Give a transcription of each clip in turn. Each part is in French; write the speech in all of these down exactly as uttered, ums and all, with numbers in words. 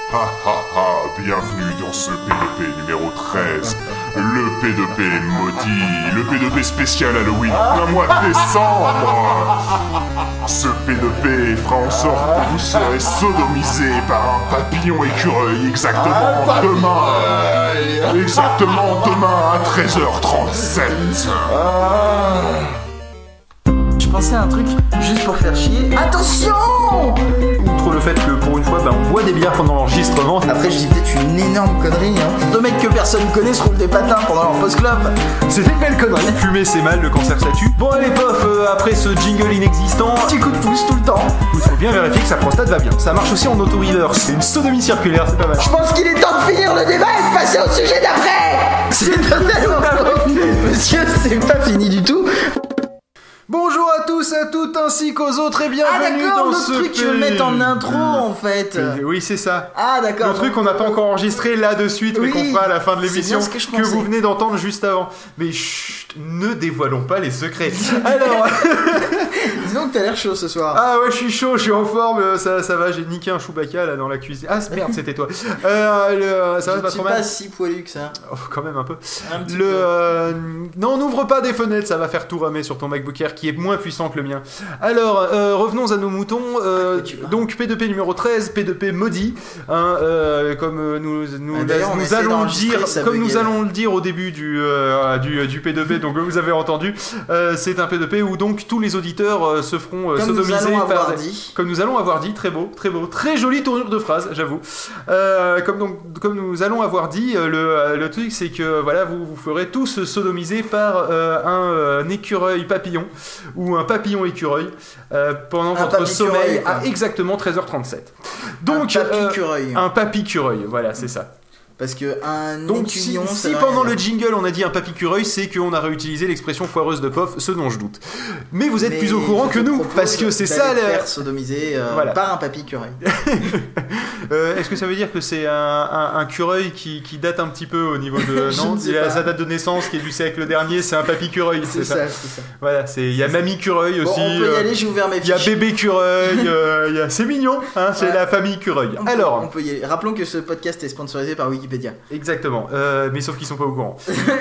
Ha ha ha, bienvenue dans ce P deux P numéro treize, le P deux P maudit, le P deux P spécial Halloween, un mois de décembre. Ce P deux P fera en sorte que vous serez sodomisé par un papillon écureuil exactement demain. Exactement demain à treize heures trente-sept. Je pensais à un truc juste pour faire chier. Attention! Outre le fait que pour une fois, bah, on boit des bières pendant l'enregistrement. Après, je dis peut-être une énorme connerie, hein. Deux mecs que personne connaît se roulent des patins pendant leur post-club. C'est une belle connerie. Fumer c'est mal, le cancer ça tue. Bon allez pof, euh, après ce jingle inexistant, Petit coup de pouce tout le temps. il faut bien vérifier que sa prostate va bien. Ça marche aussi en auto-reverse. C'est une sodomie circulaire, c'est pas mal. Je pense qu'il est temps de finir le débat et de passer au sujet d'après. C'est totalement faux. Monsieur, c'est pas fini du tout. Bonjour à tous, à toutes, ainsi qu'aux autres, et Ah bienvenue d'accord, dans l'autre ce truc tu veux le mettre en intro en fait. Euh, Oui, c'est ça. Ah d'accord. Le truc qu'on n'a pas encore enregistré là de suite, mais Oui, qu'on fera à la fin de c'est l'émission, bien ce que je que pensais. vous venez d'entendre juste avant. Mais chut, ne dévoilons pas les secrets. Alors, Disons que t'as l'air chaud ce soir. ah ouais, je suis chaud, je suis en forme, euh, ça, ça va, j'ai niqué un Chewbacca là dans la cuisine. Ah merde, c'était toi. Euh, le, ça va Je pas suis trop pas mal. si poilu que ça. Oh, quand même un peu. Un petit Le, peu. euh, non, n'ouvre pas des fenêtres, ça va faire tout ramer sur ton MacBook Air qui est moins puissant que le mien. Alors, euh, revenons à nos moutons. Euh, Ah, que tu vas. donc, P deux P numéro treize, P deux P maudit. Hein, euh, comme euh, nous, nous, Ah, d'ailleurs, on nous essaie allons le d'enregistrer, dire, ça comme nous buguait. allons le dire au début du, euh, du, du P deux P, donc vous avez entendu, euh, c'est un P deux P où donc tous les auditeurs euh, se feront euh, Comme nous sodomiser allons par avoir des- dit. Comme nous allons avoir dit, très beau, très beau, très jolie tournure de phrase, j'avoue. Euh, comme, donc, comme nous allons avoir dit, euh, le, euh, le truc c'est que voilà, vous vous ferez tous sodomiser par euh, un, euh, un écureuil papillon ou un papillon écureuil euh, pendant Un votre papicureuil, sommeil quoi. à exactement treize heures trente-sept. Donc, un euh, papicureuil. un papicureuil, voilà, c'est ça. Parce que un Donc si, étudiant, si ça veut pendant rien le dire. jingle on a dit un papicureuil, c'est qu'on a réutilisé l'expression foireuse de Pof, ce dont je doute. Mais vous êtes Mais plus au courant je que te nous, propose parce que c'est ça d'aller te la... faire sodomiser euh, Voilà. par un papicureuil. Euh, Est-ce que ça veut dire que c'est un, un, un cureuil qui, qui date un petit peu au niveau de... Je non, ne sais il a pas. sa date de naissance qui est du siècle dernier, c'est un papicureuil, C'est c'est ça. ça, c'est ça. Voilà, c'est il y a mamie cureuil Bon, aussi. on peut y euh, aller, j'ai ouvert mes il y a fiches. bébé cureuil, euh, il y a... c'est mignon, hein, c'est Ouais. la famille cureuil. On peut- Alors, on peut y aller. Rappelons que ce podcast est sponsorisé par Wikipédia. exactement, euh, mais sauf qu'ils sont pas au courant.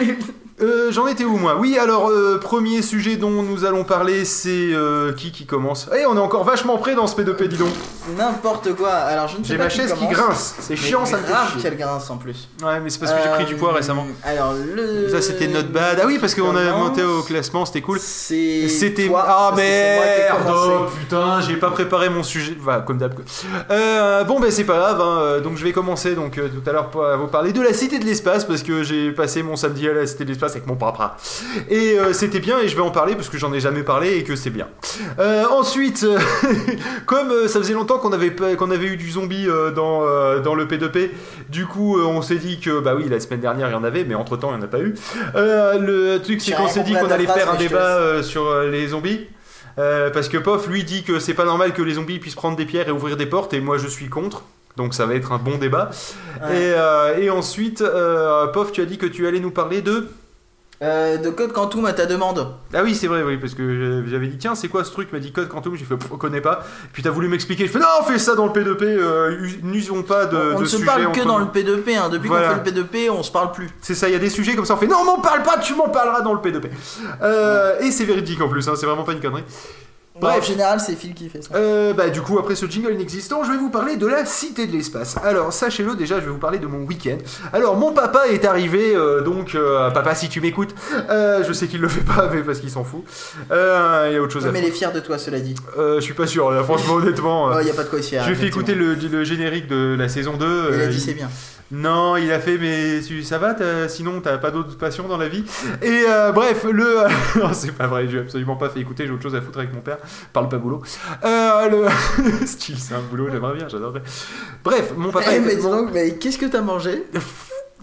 Euh, J'en étais où moi? Oui, alors euh, premier sujet dont nous allons parler, c'est euh, qui qui commence? Eh, on est encore vachement près dans ce P deux P, dis donc. N'importe quoi. Alors je ne sais J'ai pas ma qui chaise qui commence. grince, c'est Mais chiant, ça me fait grave chier. qu'elle grince en plus. Ouais, mais c'est parce que j'ai pris du poids Euh, récemment. Alors le. Ça c'était not bad. Ah oui, parce qu'on a Commence. monté au classement, c'était cool. C'est. C'était. toi, Ah parce que c'est moi qui ai merde! commencé. Oh putain, j'ai pas préparé mon sujet. Voilà, comme d'hab. quoi. Euh, bon, ben c'est pas grave. Hein. Euh, Donc je vais commencer donc euh, tout à l'heure pour vous parler de la Cité de l'Espace parce que j'ai passé mon samedi à la Cité de l'Espace avec mon papa. Et euh, c'était bien et je vais en parler parce que j'en ai jamais parlé et que c'est bien. Euh, ensuite, euh, comme euh, ça faisait longtemps qu'on avait pas- qu'on avait eu du zombie euh, dans euh, dans le P deux P, du coup euh, on s'est dit que bah oui la semaine dernière il y en avait, mais entre temps il y en a pas eu. Euh, le truc c'est J'ai qu'on rien s'est dit compris à qu'on ta allait phrase, faire un mais je te débat laisse. euh, sur euh, les zombies. Euh, parce que Pof lui dit que c'est pas normal que les zombies puissent prendre des pierres et ouvrir des portes et moi je suis contre. Donc ça va être un bon débat. Ouais. Et, euh, et ensuite, euh, Pof, tu as dit que tu allais nous parler de... Euh, de Code Quantum à ta demande. Ah oui, c'est vrai, oui, parce que j'avais dit, tiens, c'est quoi ce truc? Il m'a dit Code Quantum, j'ai fait, on connaît pas. Puis t'as voulu m'expliquer, je fais, non, fais ça dans le P deux P, euh, n'usons pas de, on de ne se sujets parle que entre dans nous. le P deux P, hein. Depuis Voilà. qu'on fait le P deux P, on se parle plus. C'est ça, il y a des sujets comme ça, on fait, non, m'en parle pas, tu m'en parleras dans le P deux P. Euh, et c'est véridique en plus, hein, c'est vraiment pas une connerie. Bref, en Bref. général, c'est Phil qui fait ça. Euh, bah du coup après ce jingle inexistant, je vais vous parler de la Cité de l'Espace. Alors sachez-le déjà, je vais vous parler de mon week-end. Alors mon papa est arrivé, euh, donc euh, papa si tu m'écoutes, euh, je sais qu'il le fait pas mais parce qu'il s'en fout. Euh, Il y a autre chose Ouais, à mais faire. il est fier de toi, cela dit. Euh, je suis pas sûr, là, franchement honnêtement. Il euh, n'y a pas de quoi ici. je lui ai fait écouter le, le générique de la saison deux. Il a euh, dit c'est bien. Non, il a fait, mais tu- ça va, t'as- sinon t'as pas d'autres passions dans la vie. Et euh, bref, le. non, c'est pas vrai, j'ai absolument pas fait écouter, j'ai autre chose à foutre avec mon père. Parle pas boulot. Euh, le. Style, c'est un boulot, j'aimerais bien, j'adorerais. Bref, mon papa. Eh, est- mais dis donc, mais qu'est-ce que t'as mangé?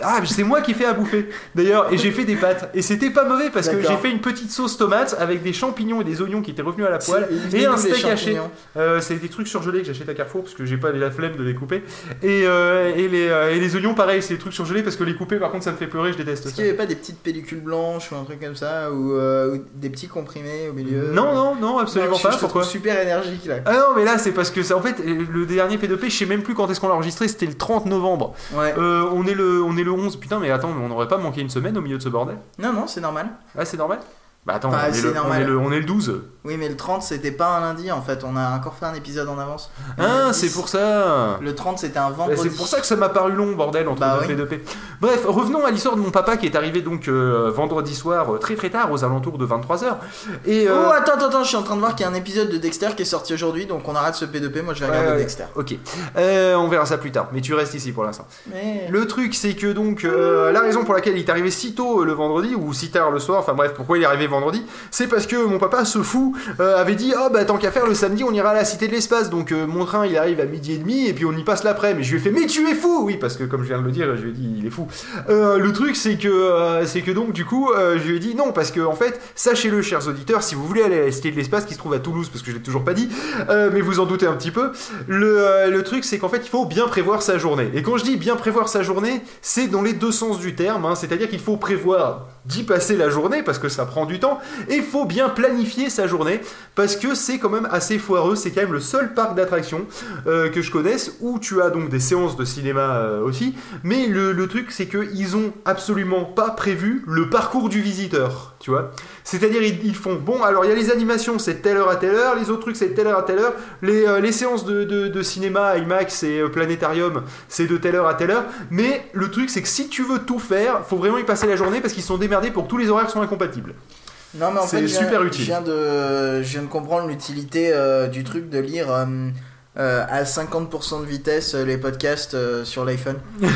Ah, c'est moi qui ai fait à bouffer d'ailleurs, et j'ai fait des pâtes et c'était pas mauvais parce que D'accord. j'ai fait une petite sauce tomate avec des champignons et des oignons qui étaient revenus à la poêle C'est- et un d'où les steak haché. champignons Euh, c'est des trucs surgelés que j'achète à Carrefour parce que j'ai pas la flemme de les couper. Et, euh, et, les, euh, et les oignons, pareil, c'est des trucs surgelés parce que les couper, par contre, ça me fait pleurer, je déteste Est-ce ça. qu'il n'y avait pas des petites pellicules blanches ou un truc comme ça, ou, euh, ou des petits comprimés au milieu? Non, non, non, absolument Non, je- pas. je te Pourquoi trouve super énergique là. Ah non, mais là, c'est parce que c'est en fait le dernier P deux P, je sais même plus quand est-ce qu'on l'a enregistré, c'était le trente novembre. Ouais. Euh, on, est le, on est le onze, putain, mais attends, mais on n'aurait pas manqué une semaine au milieu de ce bordel? Non, non, c'est normal. Ah, c'est normal? Bah attends, Bah, on, est c'est le, on, normal. est le, on est le douze. Oui, mais le trente, c'était pas un lundi en fait. On a encore fait un épisode en avance. Ah, Le c'est dix, pour ça. Le trente, c'était un Bah, vendredi. c'est pour ça que ça m'a paru long, bordel, entre Bah deux oui. P deux P. Bref, revenons à l'histoire de mon papa qui est arrivé donc euh, vendredi soir, euh, très très tard, aux alentours de vingt-trois heures. Et, euh, Oh, attends, attends, attends, je suis en train de voir qu'il y a un épisode de Dexter qui est sorti aujourd'hui, donc on arrête ce P deux P. Moi, je vais regarder ouais, ouais. Dexter. Ok, Euh, on verra ça plus tard, mais tu restes ici pour l'instant. Mais. Le truc, c'est que donc, euh, la raison pour laquelle il est arrivé si tôt euh, le vendredi, ou si tard le soir, enfin bref, pourquoi il est arrivé vendredi, c'est parce que mon papa, ce fou, euh, avait dit, oh bah tant qu'à faire, le samedi, on ira à la Cité de l'Espace, donc euh, mon train, il arrive à midi et demi, et puis on y passe l'après, mais je lui ai fait, mais tu es fou! Oui, parce que comme je viens de le dire, je lui ai dit, il est fou. Euh, le truc, c'est que, euh, c'est que donc, du coup, euh, je lui ai dit, non, parce que, en fait, sachez-le, chers auditeurs, si vous voulez aller à la Cité de l'Espace, qui se trouve à Toulouse, parce que je l'ai toujours pas dit, euh, mais vous en doutez un petit peu, le, euh, le truc, c'est qu'en fait, il faut bien prévoir sa journée. Et quand je dis bien prévoir sa journée, c'est dans les deux sens du terme, hein, c'est-à-dire qu'il faut prévoir d'y passer la journée, parce que ça prend du temps, et il faut bien planifier sa journée, parce que c'est quand même assez foireux, c'est quand même le seul parc d'attractions euh, que je connaisse, où tu as donc des séances de cinéma euh, aussi, mais le, le truc, c'est qu'ils ont absolument pas prévu le parcours du visiteur, tu vois. C'est-à-dire, ils, ils font, bon, alors il y a les animations, c'est de telle heure à telle heure, les autres trucs, c'est de telle heure à telle heure, les, euh, les séances de, de, de cinéma, IMAX et euh, Planétarium, c'est de telle heure à telle heure, mais le truc, c'est que si tu veux tout faire, faut vraiment y passer la journée, parce qu'ils sont démerdés pour que tous les horaires sont incompatibles. Non, mais en C'est fait, je viens- super utile. Je viens de, je viens de comprendre l'utilité euh, du truc de lire euh, euh, à cinquante pour cent de vitesse euh, les podcasts euh, sur l'iPhone.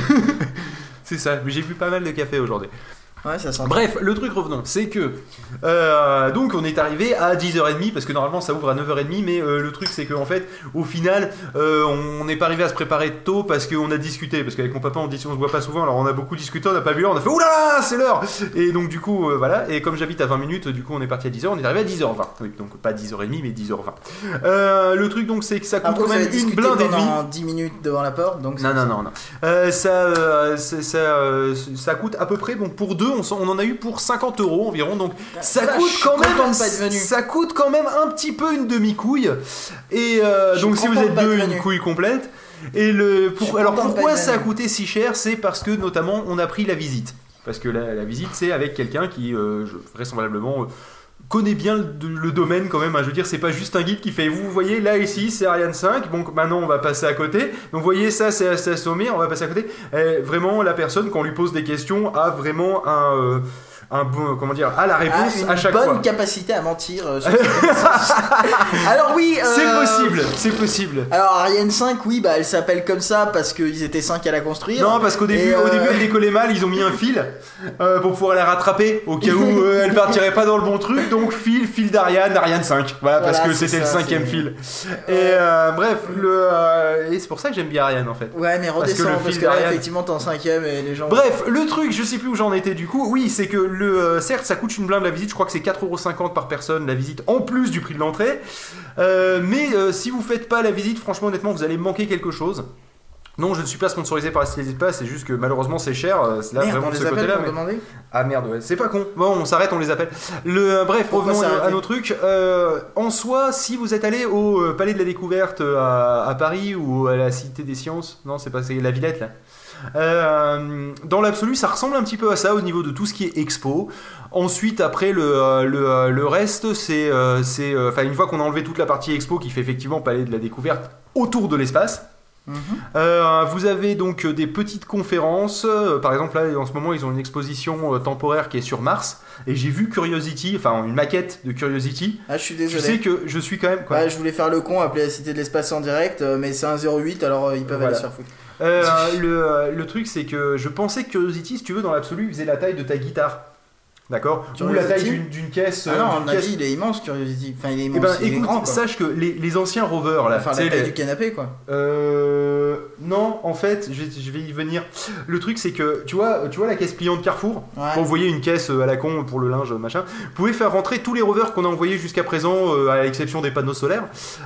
C'est ça, mais j'ai bu pas mal de café aujourd'hui. Ouais, ça sent. Bref, le truc revenons, c'est que euh, donc on est arrivé à dix heures trente parce que normalement ça ouvre à neuf heures trente, mais euh, le truc c'est qu'en fait au final euh, on n'est pas arrivé à se préparer tôt parce qu'on a discuté, parce qu'avec mon papa on dit on se voit pas souvent, alors on a beaucoup discuté, on n'a pas vu l'heure, on a fait oulala c'est l'heure, et donc du coup euh, voilà, et comme j'habite à vingt minutes, du coup on est parti à dix heures, on est arrivé à dix heures vingt, oui, donc pas dix heures trente mais dix heures vingt. Euh, le truc donc c'est que ça coûte Après, quand vous avez même une discuté blinde et demie. pendant dix minutes devant la porte, donc. Non, c'est- non, non, non. Euh, ça, euh, c'est- ça, euh, ça coûte à peu près, donc pour deux, on, s'en- on en a eu pour cinquante euros environ, donc ça vache, coûte je suis quand même, content de pas être venu. ça coûte quand même un petit peu une demi-couille. Et euh, Je suis donc si vous content de êtes pas deux, être une venu. couille complète. Et le, Je suis pour, alors content de pas pourquoi être ça a venu. coûté si cher? C'est parce que notamment on a pris la visite. Parce que la, la visite c'est avec quelqu'un qui euh, je- vraisemblablement euh, connaît bien le, le domaine quand même, hein. Je veux dire, c'est pas juste un guide qui fait, vous voyez là ici c'est Ariane cinq, donc maintenant on va passer à côté, donc vous voyez ça c'est c'est Sommet, on va passer à côté. Et vraiment la personne quand on lui pose des questions a vraiment un, euh, un bon, comment dire, a la réponse Ah, une à chaque bonne fois. capacité à mentir. euh, sur cette connaissance. Alors oui. euh, C'est possible, c'est possible. Alors Ariane cinq, oui, bah elle s'appelle comme ça parce qu'ils étaient cinq à la construire. Non, parce qu'au début, Et, au euh, début, elle décollait mal, ils ont mis un fil euh, pour pouvoir la rattraper au cas où euh, elle partirait pas dans le bon truc. Donc fil, fil d'Ariane, Ariane cinq. Voilà, parce Voilà, que c'est c'était le ça, cinquième c'est- fil. Et euh, bref, le euh, et c'est pour ça que j'aime bien Ariane en fait. Ouais, mais Parce que redescends le parce fil que, là d'Ariane- effectivement t'es en cinquième et les gens. Bref, le truc, je sais plus où j'en étais du coup. Oui, c'est que le euh, certes, ça coûte une blinde la visite. Je crois que c'est quatre euros cinquante par personne la visite, en plus du prix de l'entrée. Euh, mais euh, si vous faites pas la visite, franchement, honnêtement, vous allez manquer quelque chose. Non, je ne suis pas sponsorisé par la Cité des Espaces, c'est juste que malheureusement c'est cher. euh, C'est là Merde, vraiment on de ce les appelle côté-là. pour mais- demander. Ah merde, ouais, c'est pas con. Bon, on s'arrête, on les appelle. Le, euh, bref, Pourquoi revenons s'arrêter à nos trucs. Euh, en soi, si vous êtes allé au euh, Palais de la Découverte euh, à, à Paris ou à la Cité des Sciences, non, c'est pas, c'est la Villette là. Euh, dans l'absolu, ça ressemble un petit peu à ça au niveau de tout ce qui est expo. Ensuite, après, le, euh, le, euh, le reste, c'est, euh, c'est, euh, enfin, une fois qu'on a enlevé toute la partie expo qui fait effectivement Palais de la Découverte autour de l'espace. Mhm. Euh, vous avez donc euh, des petites conférences. Euh, par exemple, là, en ce moment, ils ont une exposition euh, temporaire qui est sur Mars. Et j'ai vu Curiosity, enfin une maquette de Curiosity. Ah, je suis Tu désolé. sais que je suis quand même. Quoi. Ouais, je voulais faire le con, appeler la Cité de l'Espace en direct, euh, mais c'est un zéro huit, alors euh, ils peuvent Voilà. aller se faire foutre. Euh, le, euh, le truc, c'est que je pensais que Curiosity, si tu veux, dans l'absolu, faisait la taille de ta guitare. D'accord. Ou la taille Curiosity d'une, d'une caisse. Ah euh, non, d'une à mon caisse. avis, il est immense, Curiosity. Enfin, il est Eh immense, ben, il est écoute, grand, quoi. sache que les, les anciens rovers là, Enfin, tu sais, la taille les- du canapé, quoi. Euh, non, en fait, je vais, je vais y venir. Le truc, c'est que, tu vois, tu vois la caisse pliante Carrefour. Ouais. Quand vous voyez une caisse à la con pour le linge, machin, vous pouvez faire rentrer tous les rovers qu'on a envoyés jusqu'à présent, euh, à l'exception des panneaux solaires.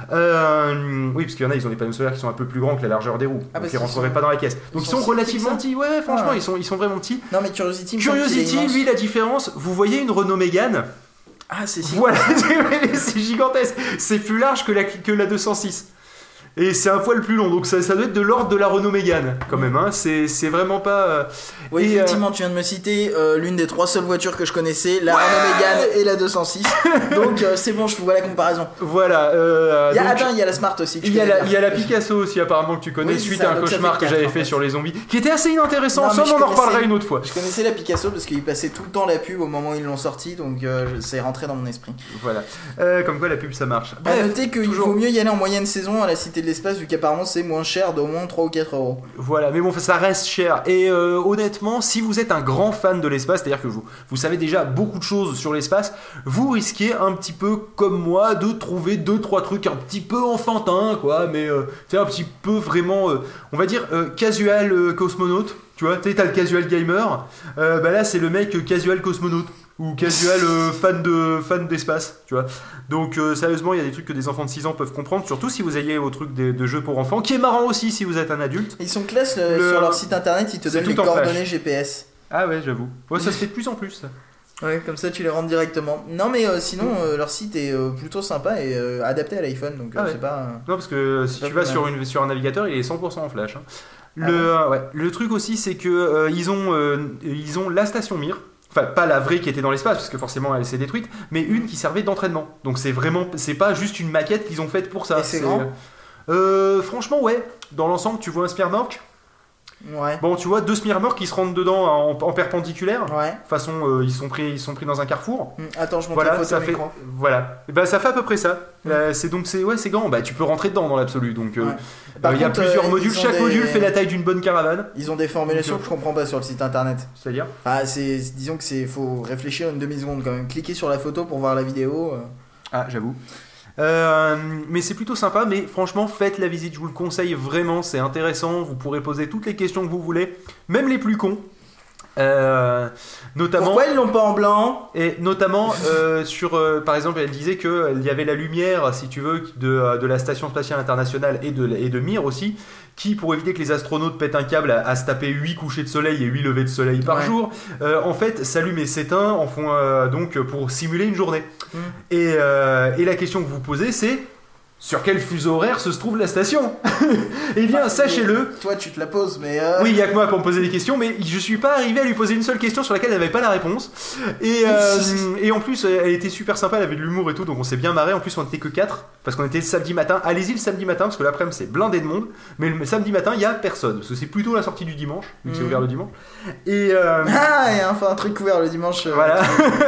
Euh, oui, parce qu'il y en a, ils ont des panneaux solaires qui sont un peu plus grands que la largeur des roues, Ah, donc bah, ils rentreraient sont... pas dans la caisse. Donc ils ils sont sont, si relativement petits petits. Ouais, franchement, ah, ouais. ils sont, ils sont vraiment petits. Non, mais Curiosity, me semble qu'il est Curiosity, immense. lui, la différence, vous voyez une Renault Mégane. Ah, c'est si. Voilà, c'est gigantesque. C'est plus large que la, que la deux cent six. Et c'est un poil plus long, donc ça, ça doit être de l'ordre de la Renault Mégane, quand même. Hein. C'est, c'est vraiment pas. Euh... Oui, et, effectivement, euh... tu viens de me citer euh, l'une des trois seules voitures que je connaissais, la ouais Renault Mégane et la deux cent six. Donc euh, c'est bon, je vois la comparaison. Voilà. Euh, il y a, donc, attends, il y a la Smart aussi. Il y, a la, il y a la Picasso aussi, apparemment, que tu connais, oui, suite ça, à un cauchemar que j'avais fait, fait sur les zombies, qui était assez inintéressant. Non, ça, on en reparlera une autre fois. Je connaissais la Picasso parce qu'il passait tout le temps la pub au moment où ils l'ont sortie, donc euh, c'est rentré dans mon esprit. Voilà. Euh, comme quoi, la pub, ça marche. Bref, à noter qu'il toujours... vaut mieux y aller en moyenne saison à la Cité de l'Espace, vu qu'apparemment c'est moins cher d'au moins trois ou quatre euros. Voilà, mais bon, ça reste cher. Et euh, honnêtement, si vous êtes un grand fan de l'espace, c'est-à-dire que vous, vous savez déjà beaucoup de choses sur l'espace, vous risquez un petit peu, comme moi, de trouver deux trois trucs un petit peu enfantins, quoi, mais euh, tu sais, un petit peu vraiment, euh, on va dire, euh, casual euh, cosmonaute. Tu vois, tu sais, t'as le casual gamer, euh, bah là, c'est le mec euh, casual cosmonaute. Ou casual euh, fan, de, fan d'espace, tu vois. Donc euh, sérieusement, il y a des trucs que des enfants de six ans peuvent comprendre, surtout si vous ayez au truc de, de jeux pour enfants, qui est marrant aussi si vous êtes un adulte. Ils sont classe le, le... sur leur site internet, ils te donnent les coordonnées flash. G P S. Ah ouais, j'avoue. Ouais, ça se fait de plus en plus. Ça. Ouais, comme ça tu les rentres directement. Non mais euh, sinon euh, leur site est euh, plutôt sympa et euh, adapté à l'iPhone, donc euh, ah ouais. c'est pas. Euh, non parce que si tu vas sur, une, sur un navigateur, il est cent pour cent en flash. Hein. Le, ah ouais. Ouais. Le truc aussi, c'est que euh, ils ont euh, ils ont la station Mir. Enfin, pas la vraie qui était dans l'espace, parce que forcément elle s'est détruite, mais une qui servait d'entraînement. Donc c'est vraiment, c'est pas juste une maquette qu'ils ont faite pour ça. Et c'est, c'est grand euh, Franchement, ouais. Dans l'ensemble, tu vois un Smirnork. Ouais. Bon, tu vois deux Smirnork qui se rentrent dedans en, en perpendiculaire. Ouais. De toute façon, euh, ils sont pris, ils sont pris dans un carrefour. Mmh. Attends, je montre voilà, la photo ça fait, écran. Voilà. Et bah, ça fait à peu près ça. Mmh. Là, c'est donc c'est ouais, c'est grand. Bah, tu peux rentrer dedans dans l'absolu. Donc, il ouais. euh, y a plusieurs euh, modules. Chaque des... module fait la taille d'une bonne caravane. Ils ont des formulations donc, que je comprends pas sur le site internet. C'est-à-dire ah, c'est, disons que c'est, faut réfléchir une demi seconde quand même. Cliquer sur la photo pour voir la vidéo. Euh... Ah, j'avoue. Euh, mais c'est plutôt sympa, mais franchement faites la visite, je vous le conseille vraiment, c'est intéressant, vous pourrez poser toutes les questions que vous voulez, même les plus cons. Euh, notamment, pourquoi ils l'ont pas en blanc? Et notamment euh, sur, euh, par exemple, elle disait qu'il y avait la lumière, si tu veux, de, de la station spatiale internationale et de, et de Mir aussi, qui, pour éviter que les astronautes pètent un câble, à, à se taper huit couchers de soleil et huit levées de soleil par ouais. jour, euh, en fait, s'allume et s'éteint en font, euh, donc pour simuler une journée. Mmh. Et, euh, et la question que vous posez, c'est sur quel fuseau horaire se trouve la station? Eh bien, enfin, sachez-le. Toi, tu te la poses, mais. Euh... Oui, il y a que moi pour me poser des questions, mais je suis pas arrivé à lui poser une seule question sur laquelle elle n'avait pas la réponse. Et, euh, et en plus, elle était super sympa, elle avait de l'humour et tout, donc on s'est bien marré. En plus, on était que quatre, parce qu'on était le samedi matin. Allez-y le samedi matin, parce que l'après-midi c'est blindé de monde, mais le samedi matin, il y a personne, parce que c'est plutôt la sortie du dimanche, vu que mmh. c'est ouvert le dimanche. Et euh... ah, il y a enfin un truc ouvert le dimanche. Euh... Voilà.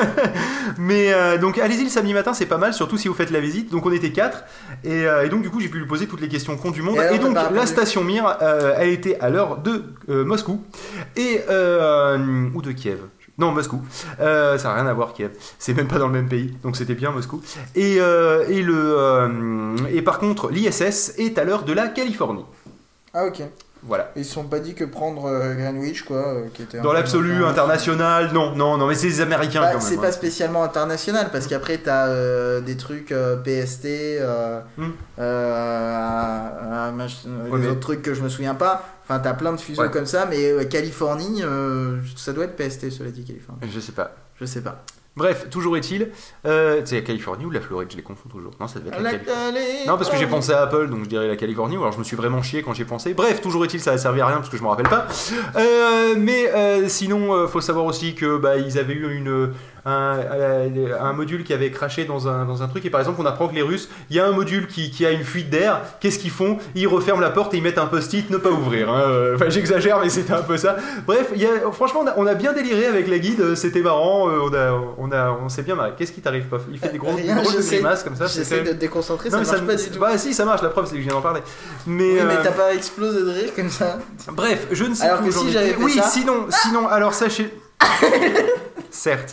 Mais euh, donc, allez-y le samedi matin, c'est pas mal, surtout si vous faites la visite. Donc, on était quatre, et, euh, et donc, du coup, j'ai pu lui poser toutes les questions cons du monde. Et, alors, et donc la station Mir euh, a été à l'heure de euh, Moscou et euh, ou de Kiev. Non, Moscou. Euh, ça n'a rien à voir, Kiev. C'est même pas dans le même pays, donc c'était bien Moscou. Et, euh, et, le, euh, et par contre, l'I S S est à l'heure de la Californie. Ah, ok. Voilà. Ils se sont pas dit que prendre euh, Greenwich, quoi, euh, qui était dans l'absolu international, non, non, non, mais c'est les Américains bah, quand même. C'est hein. pas spécialement international parce qu'après t'as euh, des trucs euh, P S T, euh, mm. euh, euh, mach... ouais, les mais... autres trucs que je me souviens pas. Enfin, t'as plein de fuseaux ouais. comme ça, mais euh, Californie, euh, ça doit être P S T, cela dit, Californie. Je sais pas. Je sais pas. Bref, toujours est-il, euh, c'est la Californie ou la Floride, je les confonds toujours. Non, ça devait être la, la Californie. Cali- non, parce que j'ai pensé à Apple, donc je dirais la Californie, ou alors je me suis vraiment chié quand j'ai pensé. Bref, toujours est-il, ça a servi à rien parce que je me rappelle pas. Euh, mais euh, sinon, euh, faut savoir aussi que bah, ils avaient eu une, un, un module qui avait craché dans un, dans un truc, et par exemple, on apprend que les Russes, il y a un module qui, qui a une fuite d'air. Qu'est-ce qu'ils font? Ils referment la porte et ils mettent un post-it, ne pas ouvrir. Hein. Enfin, j'exagère, mais c'était un peu ça. Bref, il y a, franchement, on a, on a bien déliré avec la guide, c'était marrant. On a, on a, on s'est bien marré. Qu'est-ce qui t'arrive, Pof? Il fait des gros, Rien, des grosses j'essaie, grimaces comme ça. J'essaie de te déconcentrer, non, ça marche ça, pas du tout. Bah si, ça marche, la preuve c'est que je viens d'en parler. Mais, oui, euh... mais t'as pas explosé de rire comme ça. Bref, je ne sais alors plus. Alors que si j'avais fait oui, ça... sinon, sinon, alors sachez... Certes.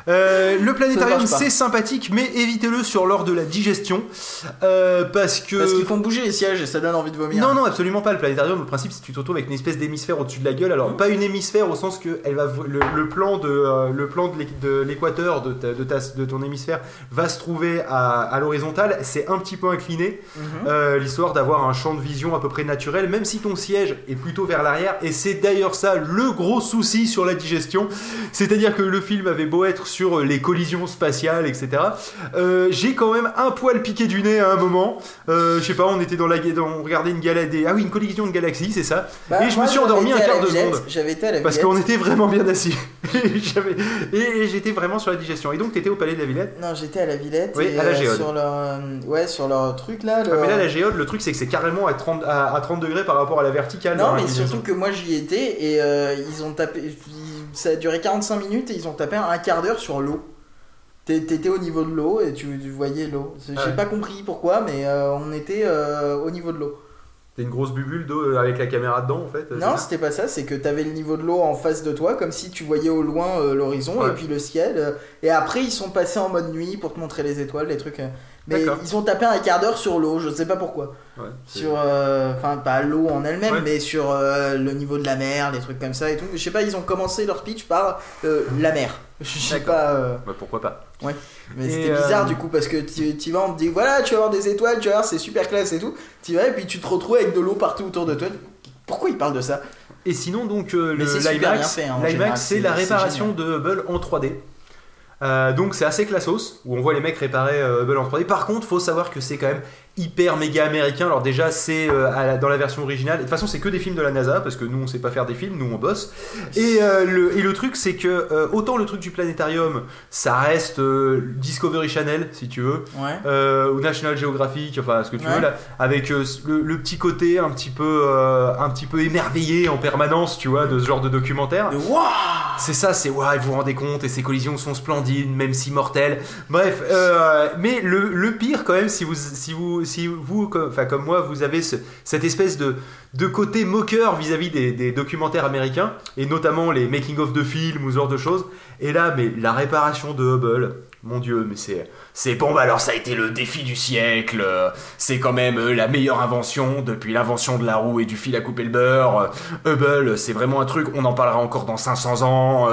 Euh, le planétarium c'est sympathique, mais évitez-le sur l'heure de la digestion euh, parce que parce qu'ils font bouger les sièges et ça donne envie de vomir. Non non absolument pas. Le planétarium, le principe c'est que tu te retrouves avec une espèce d'hémisphère au-dessus de la gueule. Alors mmh. pas une hémisphère au sens que elle va le, le plan de euh, le plan de, l'é- de l'équateur de, ta, de, ta, de ton hémisphère va se trouver à, à l'horizontale. C'est un petit peu incliné, mmh. euh, l'histoire d'avoir un champ de vision à peu près naturel, même si ton siège est plutôt vers l'arrière. Et c'est d'ailleurs ça le gros souci sur la digestion, c'est-à-dire que le film avait beau être sur les collisions spatiales, et cetera. Euh, j'ai quand même un poil piqué du nez à un moment. Euh, je sais pas, on était dans la dans, on regardait une galaxie, ah oui, une collision de galaxies, c'est ça. Bah, et je me suis endormi un quart de seconde. J'avais été à la Villette. Parce qu'on était vraiment bien assis. et, j'avais, et j'étais vraiment sur la digestion. Et donc t'étais au palais de la Villette. Non, j'étais à la Villette. Oui, et à la euh, Géode. sur leur, euh, ouais, sur leur truc là. Leur... Ah, mais là, la Géode, le truc c'est que c'est carrément à trente, à, à trente degrés par rapport à la verticale. Non, mais surtout que moi j'y étais et euh, ils ont tapé. Ils, ça a duré quarante-cinq minutes et ils ont tapé un quart d'heure sur l'eau. T'étais au niveau de l'eau et tu, tu voyais l'eau. J'ai ah ouais. pas compris pourquoi, mais euh, on était euh, au niveau de l'eau. C'était une grosse bubule d'eau avec la caméra dedans en fait. Non, c'était pas ça, c'est que t'avais le niveau de l'eau en face de toi, comme si tu voyais au loin euh, l'horizon ouais. et puis le ciel. Euh, et après, ils sont passés en mode nuit pour te montrer les étoiles, les trucs. Euh, mais D'accord. Ils ont tapé un quart d'heure sur l'eau, je sais pas pourquoi. Ouais, sur, enfin, euh, pas l'eau en elle-même, ouais. mais sur euh, le niveau de la mer, les trucs comme ça et tout. Je sais pas, ils ont commencé leur pitch par euh, la mer. Je sais D'accord. pas. Euh... Bah, pourquoi pas. Ouais. Mais et c'était euh... bizarre du coup parce que tu, tu vas, on te dit voilà, tu vas avoir des étoiles, tu vas voir, c'est super classe et tout. Tu vas et puis tu te retrouves avec de l'eau partout autour de toi. Pourquoi ils parlent de ça? Et sinon, donc, euh, le, l'IMAX, fait, hein, l'IMAX général, c'est, c'est la réparation de Hubble en trois D. Euh, donc c'est assez classos, où on voit les mecs réparer euh, Hubble en trois D. Par contre, faut savoir que c'est quand même hyper méga américain. Alors déjà, c'est euh, à la, dans la version originale. Et de toute façon, c'est que des films de la NASA, parce que nous, on sait pas faire des films, nous, on bosse. Et, euh, le, et le truc, c'est que euh, autant le truc du planétarium, ça reste euh, Discovery Channel, si tu veux, ouais. euh, ou National Geographic, enfin ce que tu ouais. veux là, avec euh, le, le petit côté un petit peu, euh, un petit peu émerveillé en permanence, tu vois, de ce genre de documentaire. De wow. C'est ça, c'est waouh, vous vous rendez compte, et ces collisions sont splendides, même si mortelles. Bref, euh, mais le, le pire quand même, si vous, si vous, si vous, comme, enfin comme moi, vous avez ce, cette espèce de, de côté moqueur vis-à-vis des, des documentaires américains, et notamment les making-of de films ou ce genre de choses. Et là, mais la réparation de Hubble, mon Dieu, mais c'est, c'est bon, bah alors ça a été le défi du siècle. C'est quand même la meilleure invention depuis l'invention de la roue et du fil à couper le beurre. Hubble, c'est vraiment un truc, on en parlera encore dans cinq cents ans.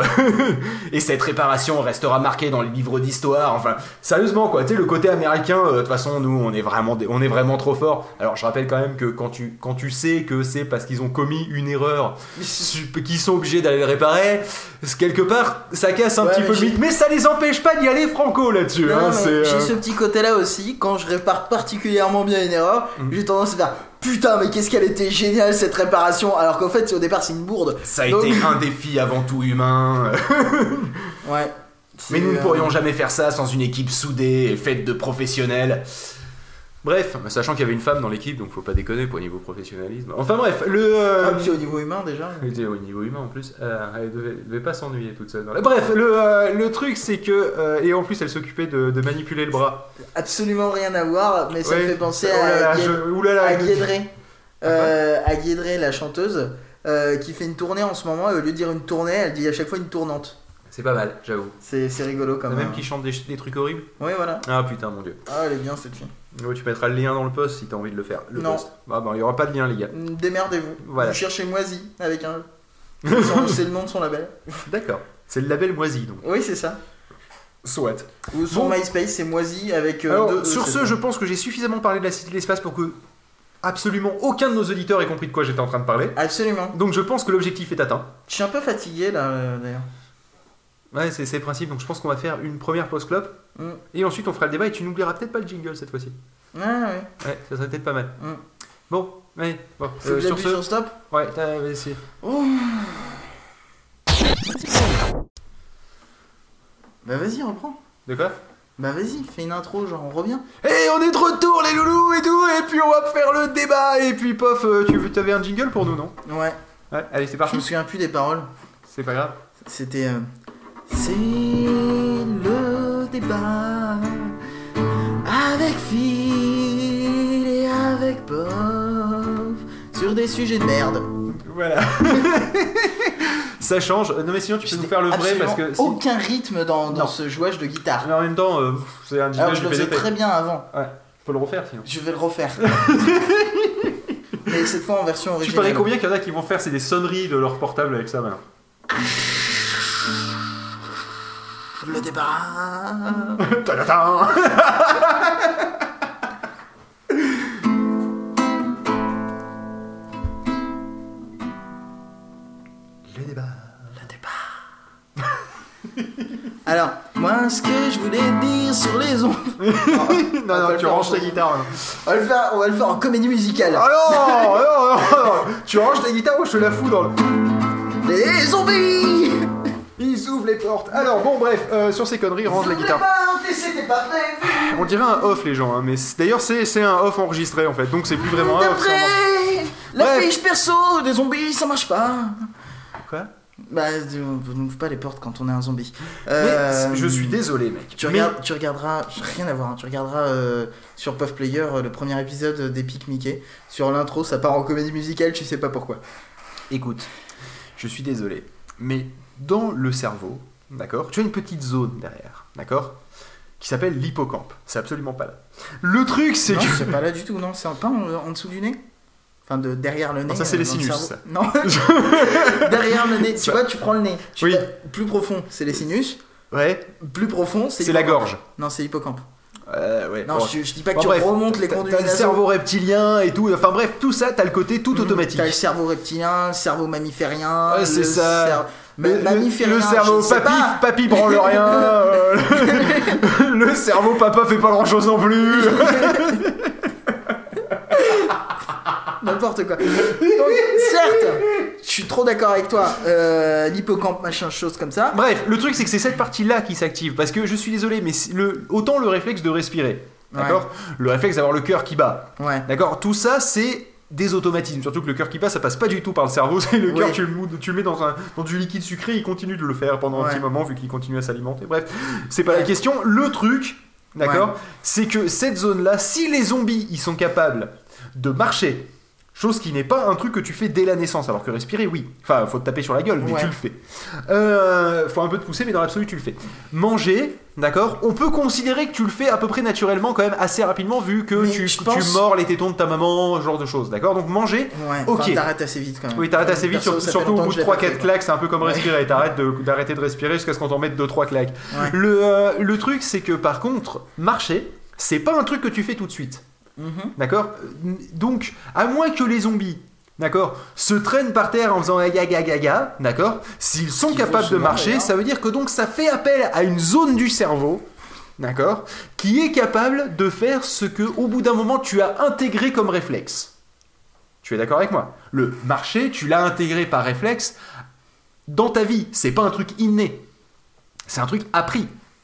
Et cette réparation restera marquée dans les livres d'histoire. Enfin, sérieusement, quoi, tu sais, le côté américain, de toute façon, nous, on est vraiment, on est vraiment trop fort. Alors, je rappelle quand même que quand tu, quand tu sais que c'est parce qu'ils ont commis une erreur qu'ils sont obligés d'aller le réparer, quelque part, ça casse un ouais, petit peu le mythe, mais ça les empêche pas d'y aller franco là-dessus. Non, hein, c'est, j'ai euh... ce petit côté-là aussi, quand je répare particulièrement bien une erreur, mmh. j'ai tendance à faire putain, mais qu'est-ce qu'elle était géniale cette réparation, alors qu'en fait, au départ, c'est une bourde. Ça a Donc... été un défi avant tout humain. Ouais. Mais nous ne euh... pourrions jamais faire ça sans une équipe soudée et faite de professionnels. Bref, sachant qu'il y avait une femme dans l'équipe, donc faut pas déconner pour au niveau professionnalisme. Enfin bref, le... Euh... Ah, puis au niveau humain déjà. Elle était au niveau humain en plus. Euh, elle devait, devait pas s'ennuyer toute seule. Dans la... Bref, le, euh, le truc c'est que... Euh, et en plus elle s'occupait de, de manipuler le bras. Absolument rien à voir, mais ça ouais. me fait penser oh là là, à, je... Oulala, à Guédré. Euh, à Guédré, la chanteuse, euh, qui fait une tournée en ce moment, et au lieu de dire une tournée, elle dit à chaque fois une tournante. C'est pas mal, j'avoue. C'est, c'est rigolo quand même. Même qui chante des, des trucs horribles. Oui, voilà. Ah putain, mon dieu. Ah, elle est bien cette fille. Ouais, tu mettras le lien dans le post si t'as envie de le faire. Le non. Post. Ah bah, il y aura pas de lien, les gars. Démerdez-vous. Voilà. Vous cherchez Moisi avec un. C'est le nom de son label. D'accord. C'est le label Moisi donc. Oui, c'est ça. Soit. Ou son bon. MySpace, c'est Moisi avec. Euh, Alors, deux, sur ce, je pense que j'ai suffisamment parlé de la Cité de l'Espace pour que absolument aucun de nos auditeurs ait compris de quoi j'étais en train de parler. Absolument. Donc je pense que l'objectif est atteint. Je suis un peu fatigué là, d'ailleurs. Ouais, c'est, c'est le principe. Donc je pense qu'on va faire une première pause clope. Mm. Et ensuite on fera le débat et tu n'oublieras peut-être pas le jingle cette fois-ci. Ouais, ouais. Ouais, ça serait peut-être pas mal. Mm. Bon, allez. Bon, Faut euh, sur ce. Sur stop. Ouais, t'as essayé. Oh. Bah vas-y, reprends. De quoi ? Bah vas-y, fais une intro, genre on revient. Et hey, on est de retour les loulous et tout, et puis on va faire le débat, et puis pof, euh, tu avais un jingle pour nous, non ? Ouais. Ouais, allez, c'est parti. Je me souviens plus des paroles. C'est pas grave. C'était... Euh, c'est le débat avec Phil et avec Bob sur des sujets de merde. Voilà. Ça change. Non mais sinon tu peux nous faire le vrai parce que si... aucun rythme dans, dans ce jouage de guitare. Mais en même temps, euh, c'est un jingle. Alors je du le faisais P D P. très bien avant. Ouais. Faut le refaire sinon. Je vais le refaire. Mais cette fois en version Tu originale. parais combien qu'il y en a qui vont faire c'est des sonneries de leur portable avec ça maintenant. Le débarras. Ta-da-da. Le débat. Le débat. Alors, moi, ce que je voulais dire sur les ondes. non, non, tu ranges ta guitare. Hein. On va le faire, on va le faire en comédie musicale. Ah non, non, non, non. Tu ranges ta guitare ou je te la fous dans le. Les zombies. Ils ouvrent les portes. Alors, bon, bref, euh, sur ces conneries, range la guitare. Portes et c'était pas prévu. On dirait un off, les gens, hein, mais c'est- d'ailleurs, c'est, c'est un off enregistré en fait, donc c'est plus vraiment un off. c'est un off. D'après la Bref. fiche perso des zombies, ça marche pas. Quoi? Bah, on n'ouvre pas les portes quand on est un zombie. Mais Euh, je suis désolé, mec. Tu, Mais- regardes, tu regarderas, rien à voir, hein, tu regarderas euh, sur Puff Player euh, le premier épisode d'Epic Mickey. Sur l'intro, ça part en comédie musicale, tu sais pas pourquoi. Écoute, je suis désolé, mais dans le cerveau, d'accord, tu as une petite zone derrière, d'accord, qui s'appelle l'hippocampe. C'est absolument pas là. Le truc, c'est Non, que... c'est pas là du tout, non, c'est pas en, en dessous du nez. Enfin, de, derrière le nez. Non, ça, c'est euh, les dans le sinus, cerveau. ça. Non, derrière le nez. Tu Ça- vois, tu prends le nez. Tu Oui. vas- plus profond, c'est les sinus. Ouais, Plus profond, c'est c'est la l'hippocampe. gorge. Non, c'est l'hippocampe. Euh, ouais. Non, bon. je, je dis pas que Bon, tu bref, remontes les T'as- conduits T'as le nasaux. cerveau reptilien et tout, enfin bref, tout ça, t'as le côté tout Mhm. automatique. T'as le cerveau reptilien, le cerveau mammiférien. Ouais, c'est le ça. cer- Le, Ma- le- mammiférien, le cerveau je sais papy, pas. papy branle rien. euh, le cerveau papa fait pas grand chose non plus. N'importe quoi. Donc, certes, je suis trop d'accord avec toi. Euh, L'hippocampe, machin, chose comme ça. Bref, le truc c'est que c'est cette partie-là qui s'active parce que je suis désolé, mais c'est le, autant le réflexe de respirer, d'accord, le réflexe d'avoir le cœur qui bat, Ouais. d'accord, tout ça c'est des automatismes. Surtout que le cœur qui bat, ça passe pas du tout par le cerveau. C'est le cœur, Oui. tu, le mou- tu le mets dans, un, dans du liquide sucré, il continue de le faire pendant un Ouais. petit moment vu qu'il continue à s'alimenter. Bref, c'est pas la question. Le truc, d'accord, Ouais. c'est que cette zone-là, si les zombies ils sont capables de marcher, chose qui n'est pas un truc que tu fais dès la naissance, alors que respirer, oui. Enfin, faut te taper sur la gueule, mais Ouais. tu le fais. Euh, faut un peu te pousser, mais dans l'absolu, tu le fais. Manger, d'accord, on peut considérer que tu le fais à peu près naturellement, quand même assez rapidement, vu que Mais tu, je tu pense- mords les tétons de ta maman, ce genre de choses, d'accord. Donc manger, Ouais. Ok. Enfin, t'arrêtes assez vite quand même. oui, t'arrêtes assez vite, Perso, sur- ça fait surtout au longtemps bout que de je l'ai trois pas quatre fait, claques, c'est un peu comme Ouais. respirer, t'arrêtes de- d'arrêter de respirer jusqu'à ce qu'on t'en mette deux trois claques. Ouais. Le, euh, le truc, c'est que par contre, marcher, c'est pas un truc que tu fais tout de suite. Mhm. D'accord. Donc, à moins que les zombies, d'accord, se traînent par terre en faisant gaga gaga gaga, d'accord, s'ils sont Qu'ils font capables de souvent, marcher, d'ailleurs. ça veut dire que donc ça fait appel à une zone du cerveau, d'accord, qui est capable de faire ce que, au bout d'un moment, tu as intégré comme réflexe. Tu es d'accord avec moi? Le marcher, tu l'as intégré par réflexe dans ta vie. C'est pas un truc inné. C'est un truc appris.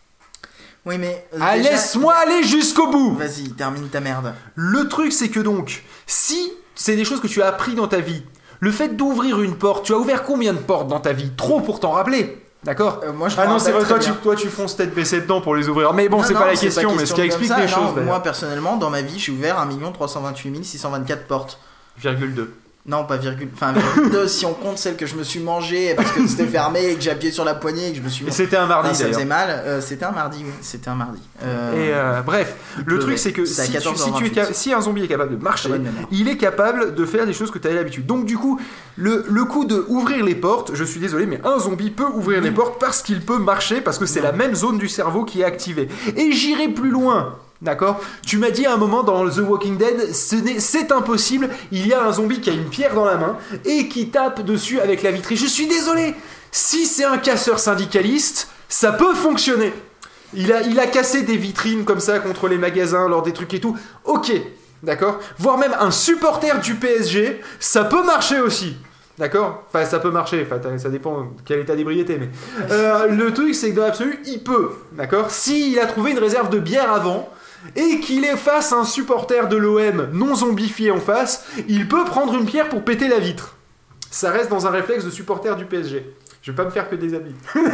Oui, mais. euh, Ah, déjà- laisse-moi aller jusqu'au bout. Vas-y, termine ta merde. Le truc, c'est que donc, si c'est des choses que tu as appris dans ta vie, le fait d'ouvrir une porte, tu as ouvert combien de portes dans ta vie? Trop pour t'en rappeler. D'accord. Euh, moi, je Ah m'en non, c'est vrai, rappelle toi très tu, bien. toi tu fonces tête baissée dedans pour les ouvrir. Mais bon, Non, c'est non, pas la c'est question, mais ce qui comme explique ça, les non, choses d'ailleurs. Moi, personnellement, dans ma vie, j'ai ouvert un million trois cent vingt-huit mille six cent vingt-quatre portes. virgule deux. Non, pas virgule. Enfin, virgule deux si on compte celle que je me suis mangée parce que c'était fermé et que j'ai appuyé sur la poignée et que je me suis. Et c'était un mardi Enfin, ça d'ailleurs. faisait mal. Euh, c'était un mardi, oui. C'était un mardi. Euh, Et euh, bref, le pleuvait. truc c'est que C'était à si, tu- quatorze si, heures tu es vingt-huit. ca- si un zombie est capable de marcher, Très bonne mémoire. il est capable de faire des choses que tu as l'habitude. Donc du coup, le, le coup de ouvrir les portes, je suis désolé, mais un zombie peut ouvrir les portes parce qu'il peut marcher, parce que c'est la même zone du cerveau qui est activée. Et j'irai plus loin. D'accord. Tu m'as dit à un moment dans The Walking Dead, ce n'est- c'est impossible, il y a un zombie qui a une pierre dans la main et qui tape dessus avec la vitre. Et je suis désolé, si c'est un casseur syndicaliste, ça peut fonctionner. Il a, il a cassé des vitrines comme ça contre les magasins, lors des trucs et tout. Ok, d'accord. Voire même un supporter du P S G, ça peut marcher aussi. D'accord. Enfin, ça peut marcher. Enfin, t'as- ça dépend de quel état d'ébriété. Mais euh, le truc, c'est que dans l'absolu, il peut. D'accord. S'il a trouvé une réserve de bière avant et qu'il est face à un supporter de l'O M non zombifié en face, il peut prendre une pierre pour péter la vitre. Ça reste dans un réflexe de supporter du P S G. Je vais pas me faire que des amis.